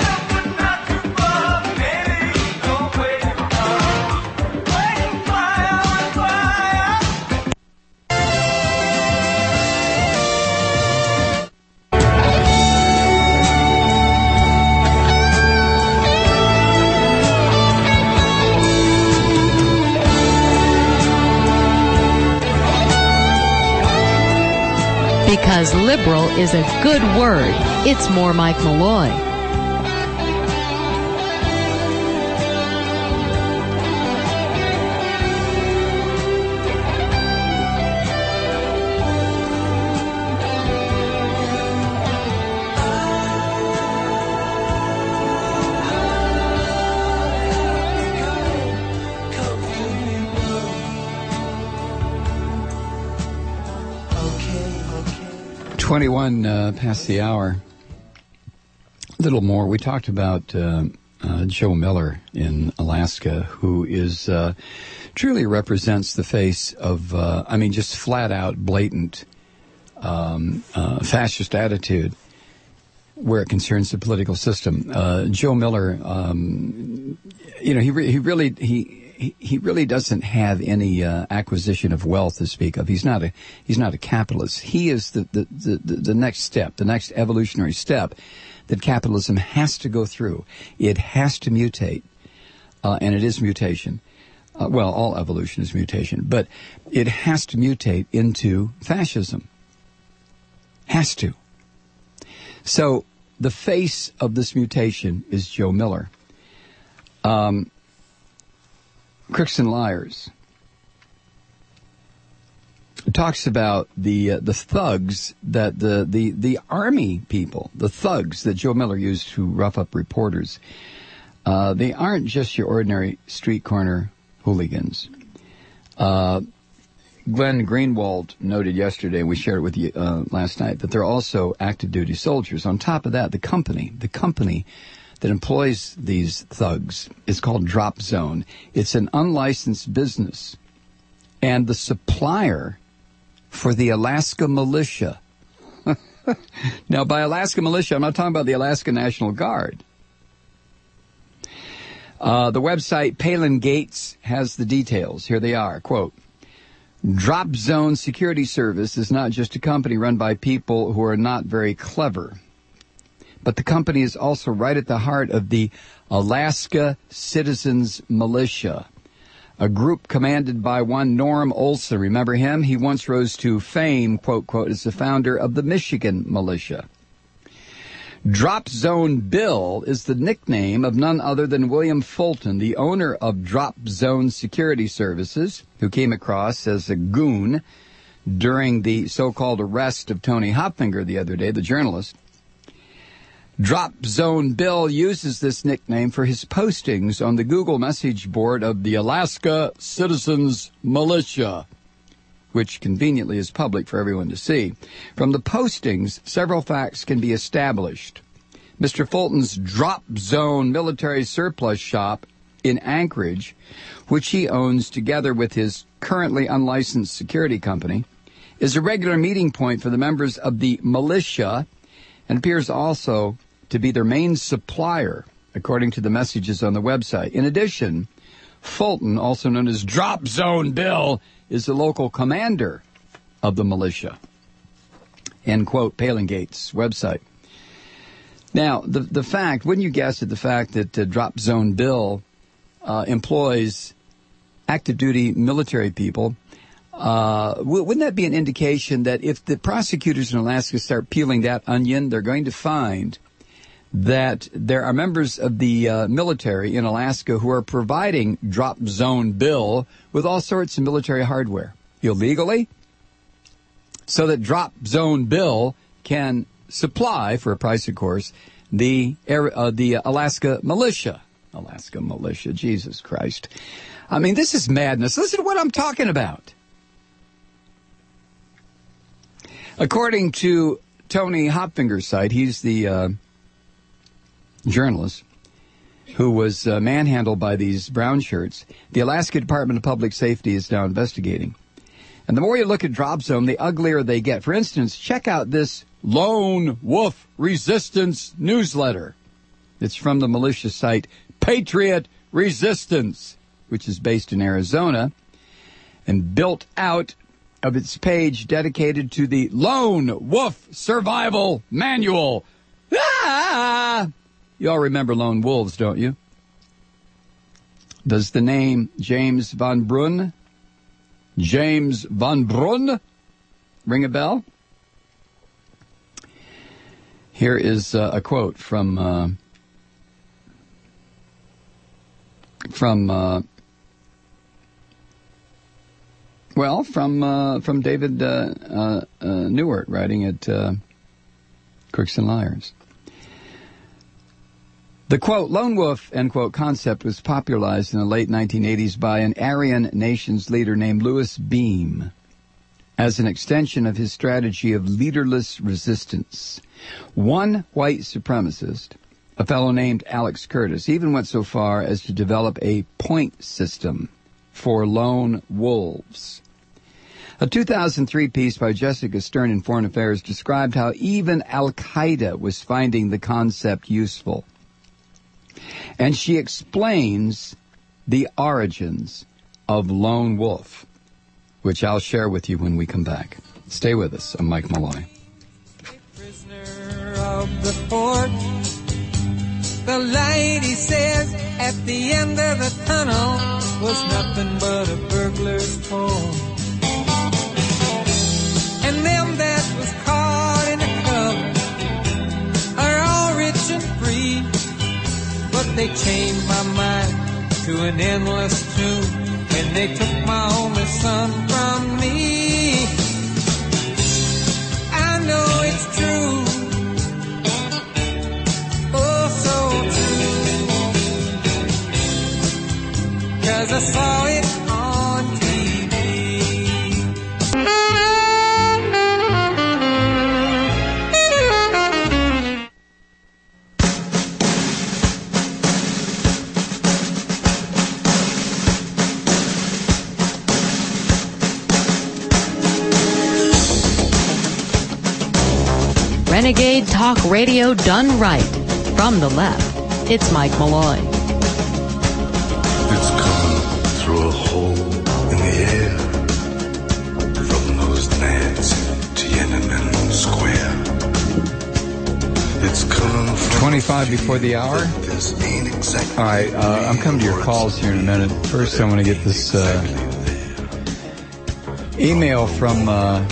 [SPEAKER 9] Fire!
[SPEAKER 5] Because liberal is a good word. It's more Mike Malloy.
[SPEAKER 3] twenty-one uh, past the hour. A little more. We talked about uh, uh, Joe Miller in Alaska, who is uh, truly represents the face of, uh, I mean, just flat out blatant um, uh, fascist attitude where it concerns the political system. Uh, Joe Miller, um, you know, he re- he really he. He, he really doesn't have any uh, acquisition of wealth to speak of. He's not a he's not a capitalist. He is the the, the, the next step, the next evolutionary step that capitalism has to go through. It has to mutate, uh, and it is mutation. Uh, well, all evolution is mutation, but it has to mutate into fascism. Has to. So the face of this mutation is Joe Miller. Um. Crooks and Liars talks about the uh, the thugs that the, the the army people, the thugs that Joe Miller used to rough up reporters. Uh, they aren't just your ordinary street corner hooligans. Uh, Glenn Greenwald noted yesterday, we shared it with you uh, last night, that they're also active duty soldiers. On top of that, the company, the company. that employs these thugs is called Drop Zone. It's an unlicensed business. And the supplier for the Alaska Militia. Now, by Alaska Militia, I'm not talking about the Alaska National Guard. Uh, the website Palin Gates has the details. Here they are. Quote, Drop Zone Security Service is not just a company run by people who are not very clever. But the company is also right at the heart of the Alaska Citizens Militia, a group commanded by one Norm Olson. Remember him? He once rose to fame, quote, quote, as the founder of the Michigan Militia. Drop Zone Bill is the nickname of none other than William Fulton, the owner of Drop Zone Security Services, who came across as a goon during the so-called arrest of Tony Hopfinger the other day, the journalist. Drop Zone Bill uses this nickname for his postings on the Google message board of the Alaska Citizens Militia, which conveniently is public for everyone to see. From the postings, several facts can be established. Mister Fulton's Drop Zone military surplus shop in Anchorage, which he owns together with his currently unlicensed security company, is a regular meeting point for the members of the militia and appears also to be their main supplier, according to the messages on the website. In addition, Fulton, also known as Drop Zone Bill, is the local commander of the militia. End quote, Palin Gates' website. Now, the the fact, wouldn't you guess at the fact that uh, Drop Zone Bill uh, employs active duty military people, uh, wouldn't that be an indication that if the prosecutors in Alaska start peeling that onion, they're going to find that there are members of the uh, military in Alaska who are providing Drop Zone Bill with all sorts of military hardware illegally, so that Drop Zone Bill can supply, for a price, of course, the uh, the Alaska Militia. Alaska Militia, Jesus Christ. I mean, this is madness. Listen to what I'm talking about. According to Tony Hopfinger's site, he's the uh, journalist who was uh, manhandled by these brown shirts. The Alaska Department of Public Safety is now investigating. And the more you look at Drop Zone, the uglier they get. For instance, check out this Lone Wolf Resistance newsletter. It's from the militia site Patriot Resistance, which is based in Arizona and built out of its page dedicated to the Lone Wolf Survival Manual. Ah! You all remember lone wolves, don't you? Does the name James Von Brunn, James Von Brunn, ring a bell? Here is uh, a quote from uh, from uh, well from uh, from David uh, uh, uh, Newart, writing at uh, Crooks and Liars. The, quote, lone wolf, end quote, concept was popularized in the late nineteen eighties by an Aryan Nations leader named Louis Beam as an extension of his strategy of leaderless resistance. One white supremacist, a fellow named Alex Curtis, even went so far as to develop a point system for lone wolves. A two thousand three piece by Jessica Stern in Foreign Affairs described how even Al-Qaeda was finding the concept useful. And she explains the origins of lone wolf, which I'll share with you when we come back. Stay with us. I'm Mike Malloy.
[SPEAKER 9] Prisoner of the fort, the lady says at the end of the tunnel was nothing but a burglar's hole. And them that was caught in a cover are all rich and free. But they chained my mind to an endless tomb when they took my only son from me. I know it's true, oh so true, 'cause I saw it on T V.
[SPEAKER 5] Renegade Talk Radio done right. From the left, it's Mike Malloy.
[SPEAKER 8] It's coming through a hole in the air from those Nancy to Tiananmen Square. It's coming from
[SPEAKER 3] twenty-five before the hour.
[SPEAKER 8] This ain't exactly
[SPEAKER 3] All right, uh, I'm coming to your calls here in a minute. First, I want to get this uh, email from uh,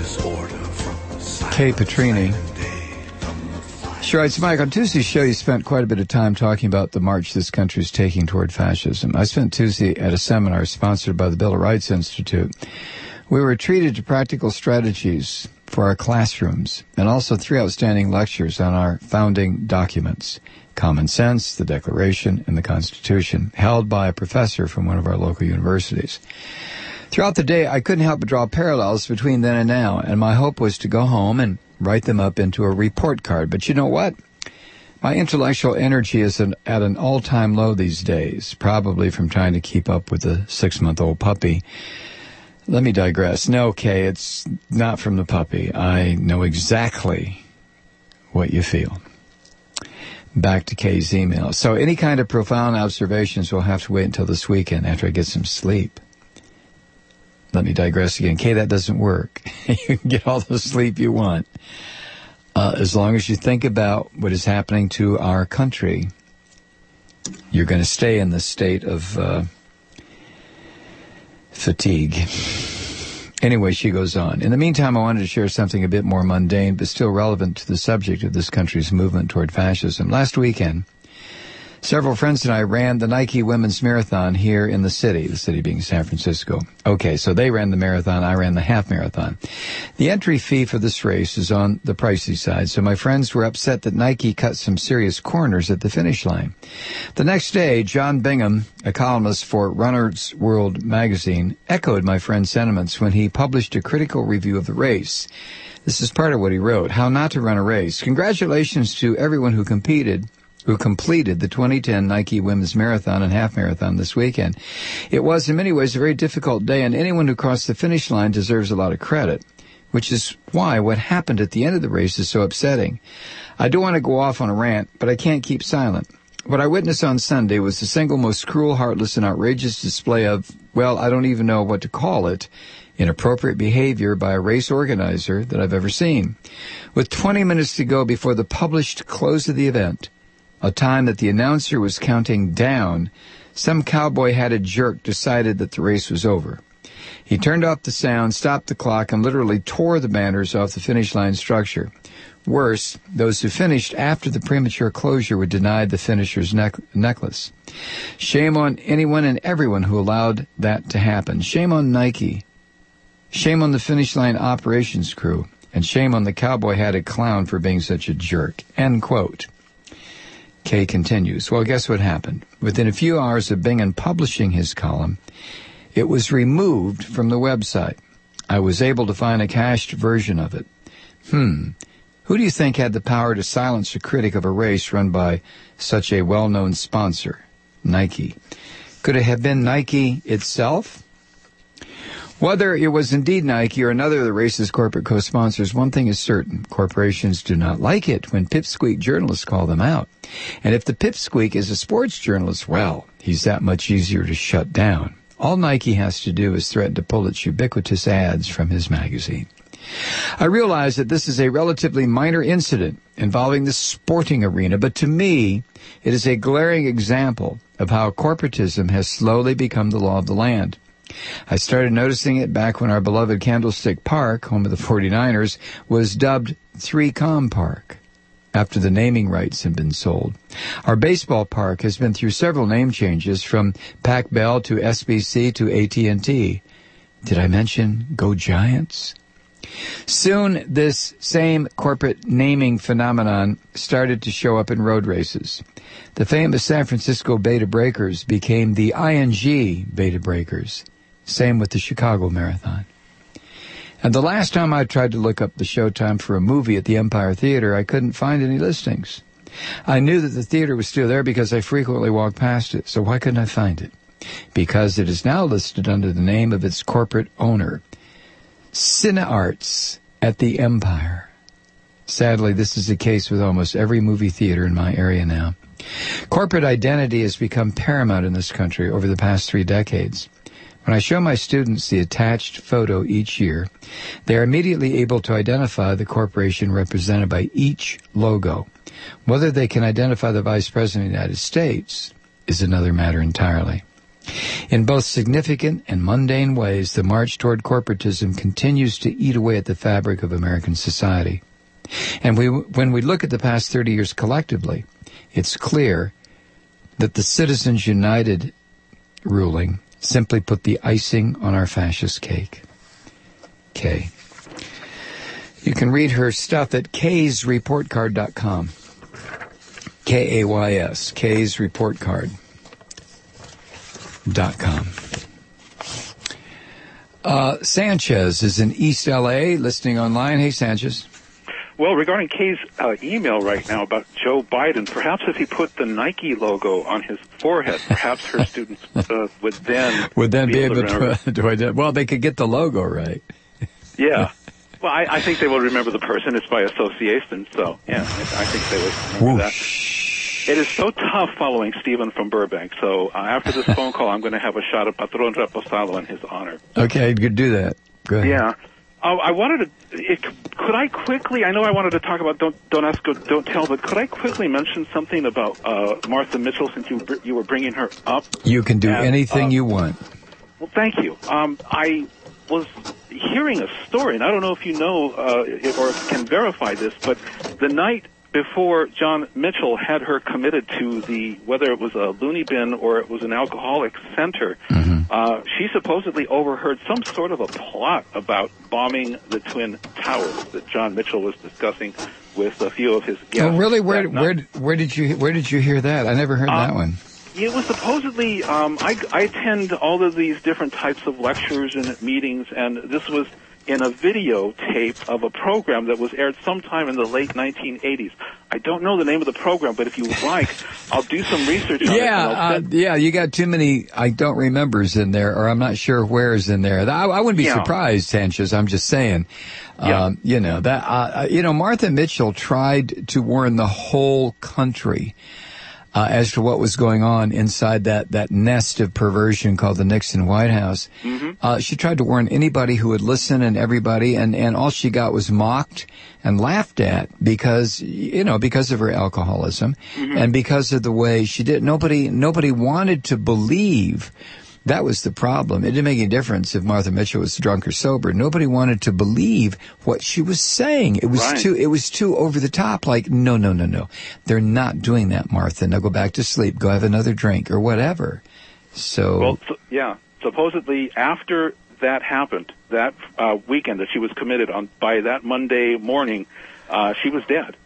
[SPEAKER 3] Kay Petrini. Sure, it's Mike. On Tuesday's show, you spent quite a bit of time talking about the march this country is taking toward fascism. I spent Tuesday at a seminar sponsored by the Bill of Rights Institute. We were treated to practical strategies for our classrooms and also three outstanding lectures on our founding documents, Common Sense, the Declaration, and the Constitution, held by a professor from one of our local universities. Throughout the day, I couldn't help but draw parallels between then and now, and my hope was to go home and write them up into a report card. But you know what? My intellectual energy is an, at an all-time low these days, probably from trying to keep up with a six-month-old puppy. Let me digress. No, Kay, it's not from the puppy. I know exactly what you feel. Back to Kay's email. So any kind of profound observations will have to wait until this weekend after I get some sleep. Let me digress again. Kay, that doesn't work. You can get all the sleep you want. Uh, as long as you think about what is happening to our country, you're going to stay in this state of uh, fatigue. Anyway, she goes on. In the meantime, I wanted to share something a bit more mundane, but still relevant to the subject of this country's movement toward fascism. Last weekend, several friends and I ran the Nike Women's Marathon here in the city, the city being San Francisco. Okay, so they ran the marathon, I ran the half marathon. The entry fee for this race is on the pricey side, so my friends were upset that Nike cut some serious corners at the finish line. The next day, John Bingham, a columnist for Runner's World magazine, echoed my friend's sentiments when he published a critical review of the race. This is part of what he wrote: How not to run a race. Congratulations to everyone who competed who completed the twenty ten Nike Women's Marathon and Half Marathon this weekend. It was, in many ways, a very difficult day, and anyone who crossed the finish line deserves a lot of credit, which is why what happened at the end of the race is so upsetting. I don't want to go off on a rant, but I can't keep silent. What I witnessed on Sunday was the single most cruel, heartless, and outrageous display of, well, I don't even know what to call it, inappropriate behavior by a race organizer that I've ever seen. With twenty minutes to go before the published close of the event, a time that the announcer was counting down, some cowboy-hatted jerk decided that the race was over. He turned off the sound, stopped the clock, and literally tore the banners off the finish line structure. Worse, those who finished after the premature closure were denied the finisher's neck- necklace. Shame on anyone and everyone who allowed that to happen. Shame on Nike. Shame on the finish line operations crew. And shame on the cowboy-hatted clown for being such a jerk. End quote. Kay continues, well, guess what happened? Within a few hours of Bingen publishing his column, it was removed from the website. I was able to find a cached version of it. Hmm. Who do you think had the power to silence a critic of a race run by such a well-known sponsor? Nike. Could it have been Nike itself? Whether it was indeed Nike or another of the race's corporate co-sponsors, one thing is certain. Corporations do not like it when pipsqueak journalists call them out. And if the pipsqueak is a sports journalist, well, he's that much easier to shut down. All Nike has to do is threaten to pull its ubiquitous ads from his magazine. I realize that this is a relatively minor incident involving the sporting arena, but to me, it is a glaring example of how corporatism has slowly become the law of the land. I started noticing it back when our beloved Candlestick Park, home of the forty-niners, was dubbed three com Park, after the naming rights had been sold. Our baseball park has been through several name changes, from Pac Bell to S B C to A T and T. Did I mention Go Giants? Soon, this same corporate naming phenomenon started to show up in road races. The famous San Francisco Beta Breakers became the I N G Beta Breakers. Same with the Chicago Marathon. And the last time I tried to look up the showtime for a movie at the Empire Theater, I couldn't find any listings. I knew that the theater was still there because I frequently walked past it. So why couldn't I find it? Because it is now listed under the name of its corporate owner, Cinearts at the Empire. Sadly, this is the case with almost every movie theater in my area now. Corporate identity has become paramount in this country over the past three decades. When I show my students the attached photo each year, they are immediately able to identify the corporation represented by each logo. Whether they can identify the Vice President of the United States is another matter entirely. In both significant and mundane ways, the march toward corporatism continues to eat away at the fabric of American society. And we, when we look at the past thirty years collectively, it's clear that the Citizens United ruling simply put the icing on our fascist cake. Kay. You can read her stuff at kays report card dot com. K A Y S, kays report card dot com. Uh, Sanchez is in East L A, listening online. Hey, Sanchez.
[SPEAKER 7] Well, regarding Kay's uh, email right now about Joe Biden, perhaps if he put the Nike logo on his forehead, perhaps her students uh, would then
[SPEAKER 3] would then be, be able,
[SPEAKER 7] able
[SPEAKER 3] to, to identify. Well, they could get the logo right.
[SPEAKER 7] Yeah. Well, I, I think they will remember the person. It's by association, so yeah, I think they would remember Whoosh. that. It is so tough following Stephen from Burbank, so uh, after this phone call, I'm going to have a shot of Patron Reposado in his honor.
[SPEAKER 3] Okay, you could do that. Go ahead. Yeah.
[SPEAKER 7] Uh, I wanted to, it, could I quickly, I know I wanted to talk about Don't Don't Ask, Don't Tell, but could I quickly mention something about uh, Martha Mitchell, since you you were bringing her up?
[SPEAKER 3] You can do and, anything
[SPEAKER 7] uh,
[SPEAKER 3] you want.
[SPEAKER 7] Well, thank you. Um, I was hearing a story, and I don't know if you know uh, or can verify this, but the night before John Mitchell had her committed to the, whether it was a loony bin or it was an alcoholic center, mm-hmm. uh, she supposedly overheard some sort of a plot about bombing the Twin Towers that John Mitchell was discussing with a few of his guests.
[SPEAKER 3] Oh, really? Where where where did you where did you hear that? I never heard um, that one.
[SPEAKER 7] It was supposedly. Um, I, I attend all of these different types of lectures and meetings, and this was in a videotape of a program that was aired sometime in the late nineteen eighties. I don't know the name of the program, but if you would like, I'll do some research on
[SPEAKER 3] yeah,
[SPEAKER 7] it.
[SPEAKER 3] Yeah, uh, yeah, you got too many I don't remembers in there, or I'm not sure where's in there. I, I wouldn't be yeah. surprised, Sanchez, I'm just saying.
[SPEAKER 7] Yeah.
[SPEAKER 3] Um, you know, that, uh, you know, Martha Mitchell tried to warn the whole country Uh, as to what was going on inside that, that nest of perversion called the Nixon White House.
[SPEAKER 7] Mm-hmm.
[SPEAKER 3] Uh, she tried to warn anybody who would listen and everybody, and, and all she got was mocked and laughed at because, you know, because of her alcoholism mm-hmm. and because of the way she did. Nobody, nobody wanted to believe That was the problem. It didn't make any difference if Martha Mitchell was drunk or sober. Nobody wanted to believe what she was saying. It was
[SPEAKER 7] Right.
[SPEAKER 3] too, it was too over the top. Like, no, no, no, no. They're not doing that, Martha. Now go back to sleep. Go have another drink or whatever. So.
[SPEAKER 7] Well, so, yeah. Supposedly after that happened, that uh, weekend that she was committed on, by that Monday morning, uh, she was dead.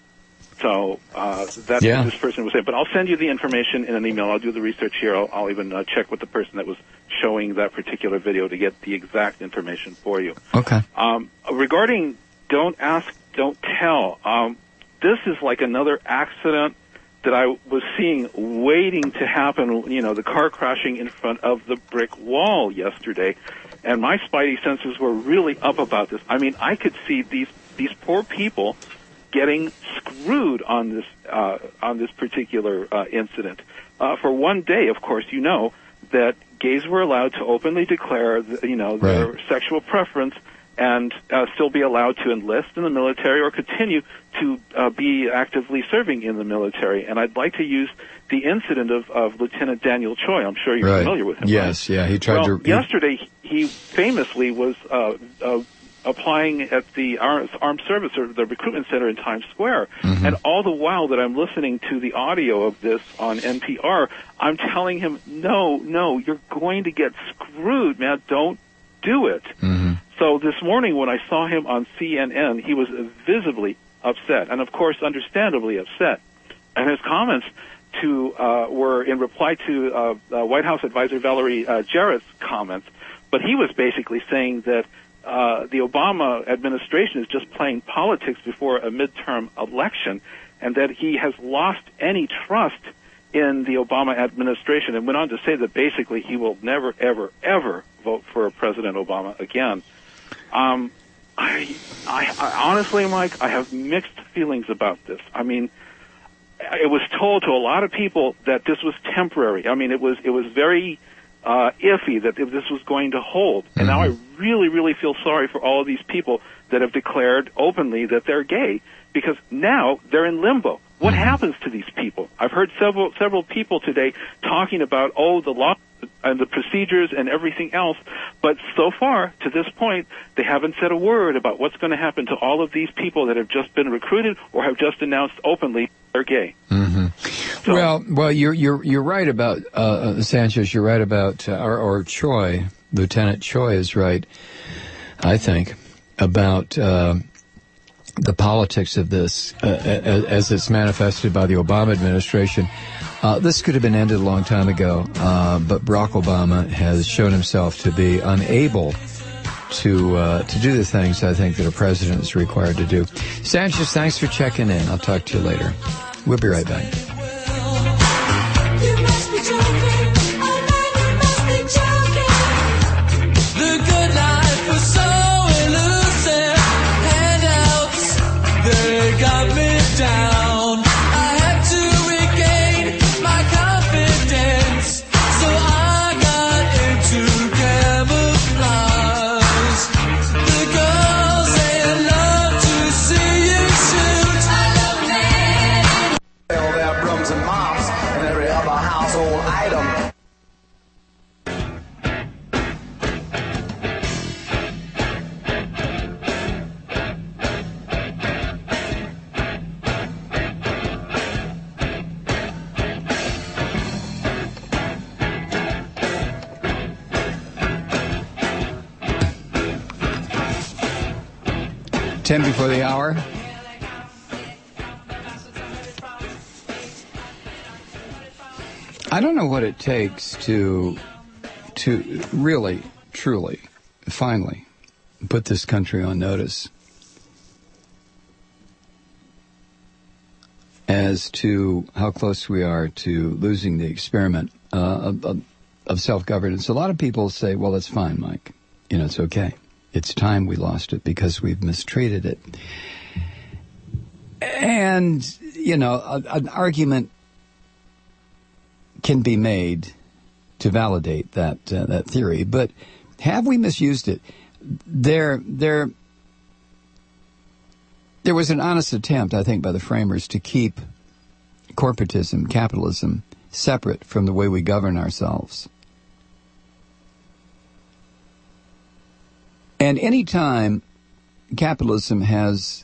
[SPEAKER 7] So uh, that's
[SPEAKER 3] Yeah.
[SPEAKER 7] what this person was saying. But I'll send you the information in an email. I'll do the research here. I'll, I'll even uh, check with the person that was showing that particular video to get the exact information for you.
[SPEAKER 3] Okay.
[SPEAKER 7] Um, regarding don't ask, don't tell, um, this is like another accident that I was seeing waiting to happen, you know, the car crashing in front of the brick wall yesterday. And my spidey senses were really up about this. I mean, I could see these these poor people getting screwed on this uh, on this particular uh, incident. Uh, for one day, of course, you know that gays were allowed to openly declare, the, you know, their
[SPEAKER 3] Right.
[SPEAKER 7] sexual preference and uh, still be allowed to enlist in the military or continue to uh, be actively serving in the military. And I'd like to use the incident of, of Lieutenant Daniel Choi. I'm sure you're
[SPEAKER 3] Right.
[SPEAKER 7] familiar with him.
[SPEAKER 3] Yes,
[SPEAKER 7] right?
[SPEAKER 3] yeah, he tried
[SPEAKER 7] well,
[SPEAKER 3] to- he-
[SPEAKER 7] yesterday, he famously was uh, uh, applying at the Ar- Armed Service or the recruitment center in Times Square.
[SPEAKER 3] Mm-hmm.
[SPEAKER 7] And all the while that I'm listening to the audio of this on N P R, I'm telling him, no, no, you're going to get screwed, man. Don't do it.
[SPEAKER 3] Mm-hmm.
[SPEAKER 7] So this morning when I saw him on C N N, he was visibly upset, and of course, understandably upset. And his comments to uh, were in reply to uh, uh, White House advisor Valerie uh, Jarrett's comments, but he was basically saying that uh, the Obama administration is just playing politics before a midterm election, and that he has lost any trust in the Obama administration, and went on to say that basically he will never, ever, ever vote for President Obama again. Um, I, I, I honestly, Mike, I have mixed feelings about this. I mean, it was told to a lot of people that this was temporary. I mean, it was it was very uh, iffy that this was going to hold. And now I really, really feel sorry for all of these people that have declared openly that they're gay, because now they're in limbo. What happens to these people? I've heard several several people today talking about, oh, the law and the procedures and everything else, but so far, to this point, they haven't said a word about what's going to happen to all of these people that have just been recruited or have just announced openly they're gay.
[SPEAKER 3] Mm-hmm.
[SPEAKER 7] So,
[SPEAKER 3] well, well, you're you're you're right about uh, Sanchez. You're right about uh, or, or Choi. Lieutenant Choi is right, I think, about uh, the politics of this uh, as, as it's manifested by the Obama administration. Uh, this could have been ended a long time ago, uh, but Barack Obama has shown himself to be unable to uh, to do the things I think that a president is required to do. Sanchez, thanks for checking in. I'll talk to you later. We'll be right back.
[SPEAKER 10] You must be joking. Oh man, you must be joking. The good life was so elusive. Handouts, they got me down. I had to regain my confidence, so I got into camouflage. The girls, they love to see you shoot. I love men.
[SPEAKER 11] All their brooms and mops and every other household item.
[SPEAKER 3] Ten before the hour. I don't know what it takes to to really, truly, finally put this country on notice as to how close we are to losing the experiment uh, of, of self-governance. A lot of people say, well, that's fine, Mike. You know, it's okay. It's time we lost it because we've mistreated it. And, you know, a, an argument can be made to validate that uh, that theory, but have we misused it? There, there, there was an honest attempt, I think, by the framers to keep corporatism, capitalism, separate from the way we govern ourselves. And any time capitalism has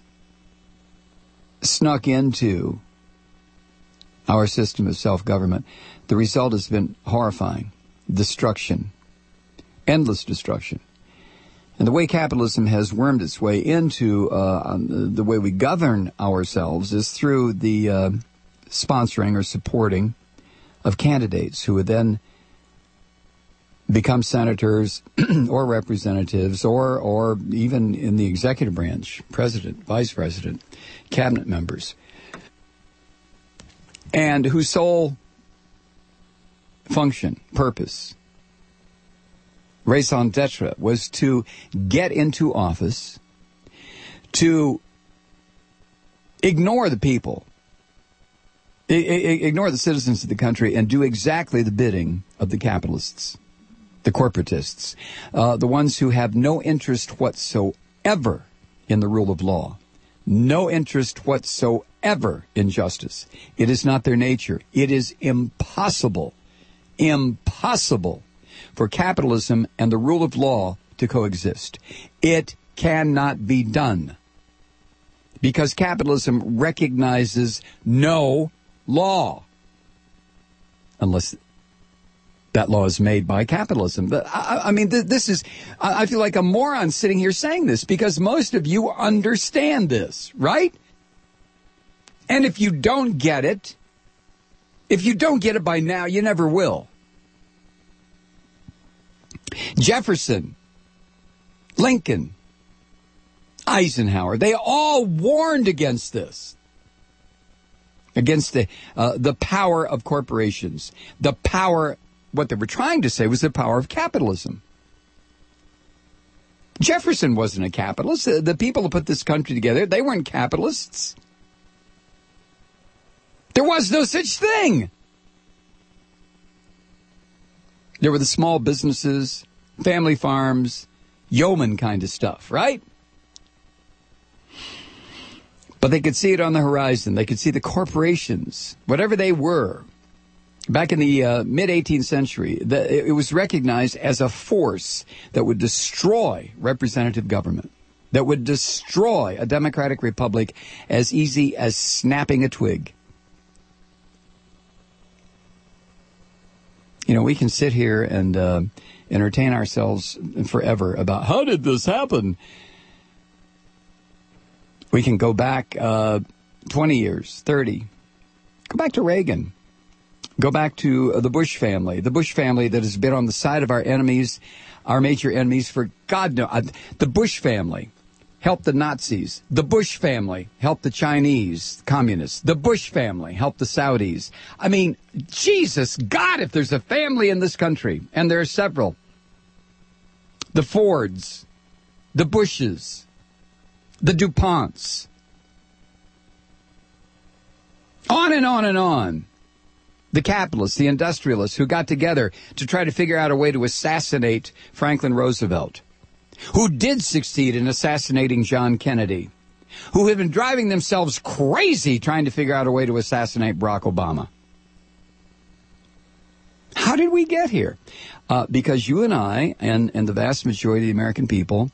[SPEAKER 3] snuck into our system of self-government, the result has been horrifying. Destruction. Endless destruction. And the way capitalism has wormed its way into uh, the way we govern ourselves is through the uh, sponsoring or supporting of candidates who would then become senators or representatives or or even in the executive branch, president, vice president, cabinet members, and whose sole function, purpose, raison d'etre, was to get into office, to ignore the people, I- I- ignore the citizens of the country, and do exactly the bidding of the capitalists, the corporatists, uh, the ones who have no interest whatsoever in the rule of law, no interest whatsoever in justice. It is not their nature. It is impossible, impossible for capitalism and the rule of law to coexist. It cannot be done because capitalism recognizes no law unless that law is made by capitalism. I, I mean, th- this is, I, I feel like a moron sitting here saying this because most of you understand this, right? And if you don't get it, if you don't get it by now, you never will. Jefferson, Lincoln, Eisenhower, they all warned against this. Against the uh, the power of corporations, the power, what they were trying to say was the power of capitalism. Jefferson wasn't a capitalist. The, the people who put this country together, they weren't capitalists. There was no such thing. There were the small businesses, family farms, yeoman kind of stuff, right? But they could see it on the horizon. They could see the corporations, whatever they were. Back in the uh, mid-eighteenth century, the, it was recognized as a force that would destroy representative government, that would destroy a democratic republic as easy as snapping a twig. You know, we can sit here and uh, entertain ourselves forever about how did this happen? We can go back uh, twenty years, thirty. Go back to Reagan. Go back to uh, the Bush family, the Bush family that has been on the side of our enemies, our major enemies for God knows. Uh, the Bush family helped the Nazis. The Bush family helped the Chinese communists. The Bush family helped the Saudis. I mean, Jesus, God, if there's a family in this country, and there are several, the Fords, the Bushes, the DuPonts, on and on and on. The capitalists, the industrialists who got together to try to figure out a way to assassinate Franklin Roosevelt, who did succeed in assassinating John Kennedy, who have been driving themselves crazy trying to figure out a way to assassinate Barack Obama. How did we get here? Uh, because you and I and, and the vast majority of the American people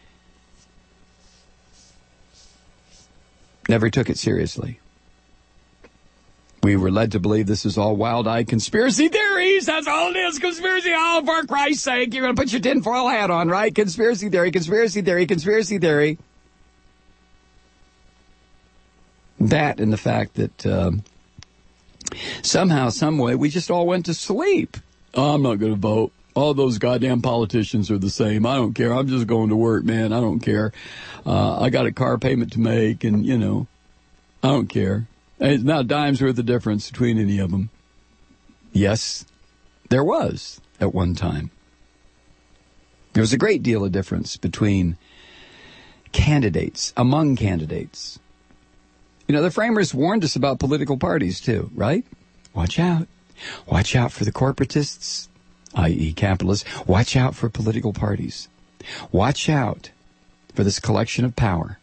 [SPEAKER 3] never took it seriously. We were led to believe this is all wild-eyed conspiracy theories. That's all it is, conspiracy. Oh, for Christ's sake, you're going to put your tinfoil hat on, right? Conspiracy theory, conspiracy theory, conspiracy theory. That and the fact that um, somehow, some way, we just all went to sleep. Oh, I'm not going to vote. All those goddamn politicians are the same. I don't care. I'm just going to work, man. I don't care. Uh, I got a car payment to make, and, you know, I don't care. It's not a dime's worth of difference between any of them. Yes, there was at one time. There was a great deal of difference between candidates, among candidates. You know, the framers warned us about political parties, too, right? Watch out. Watch out for the corporatists, that is capitalists. Watch out for political parties. Watch out for this collection of power.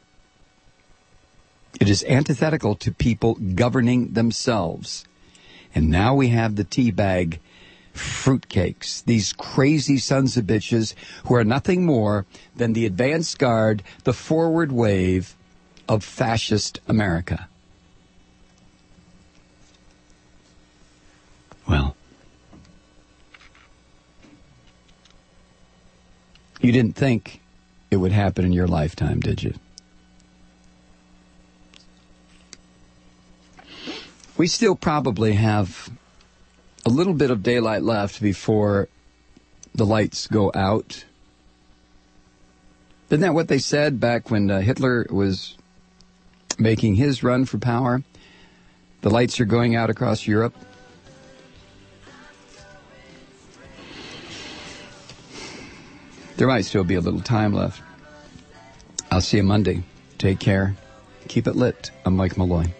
[SPEAKER 3] It is antithetical to people governing themselves. And now we have the tea bag fruitcakes, these crazy sons of bitches who are nothing more than the advance guard, the forward wave of fascist America. Well, you didn't think it would happen in your lifetime, did you? We still probably have a little bit of daylight left before the lights go out. Isn't that what they said back when uh, Hitler was making his run for power? The lights are going out across Europe. There might still be a little time left. I'll see you Monday. Take care. Keep it lit. I'm Mike Malloy.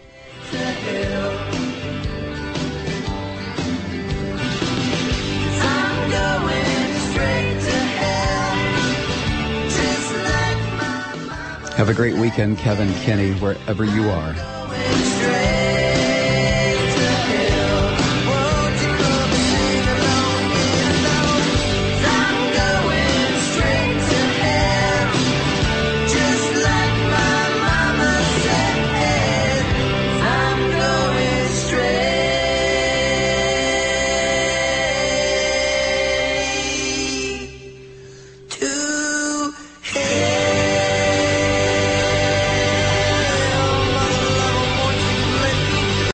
[SPEAKER 3] Have a great weekend, Kevin Kinney, wherever you are.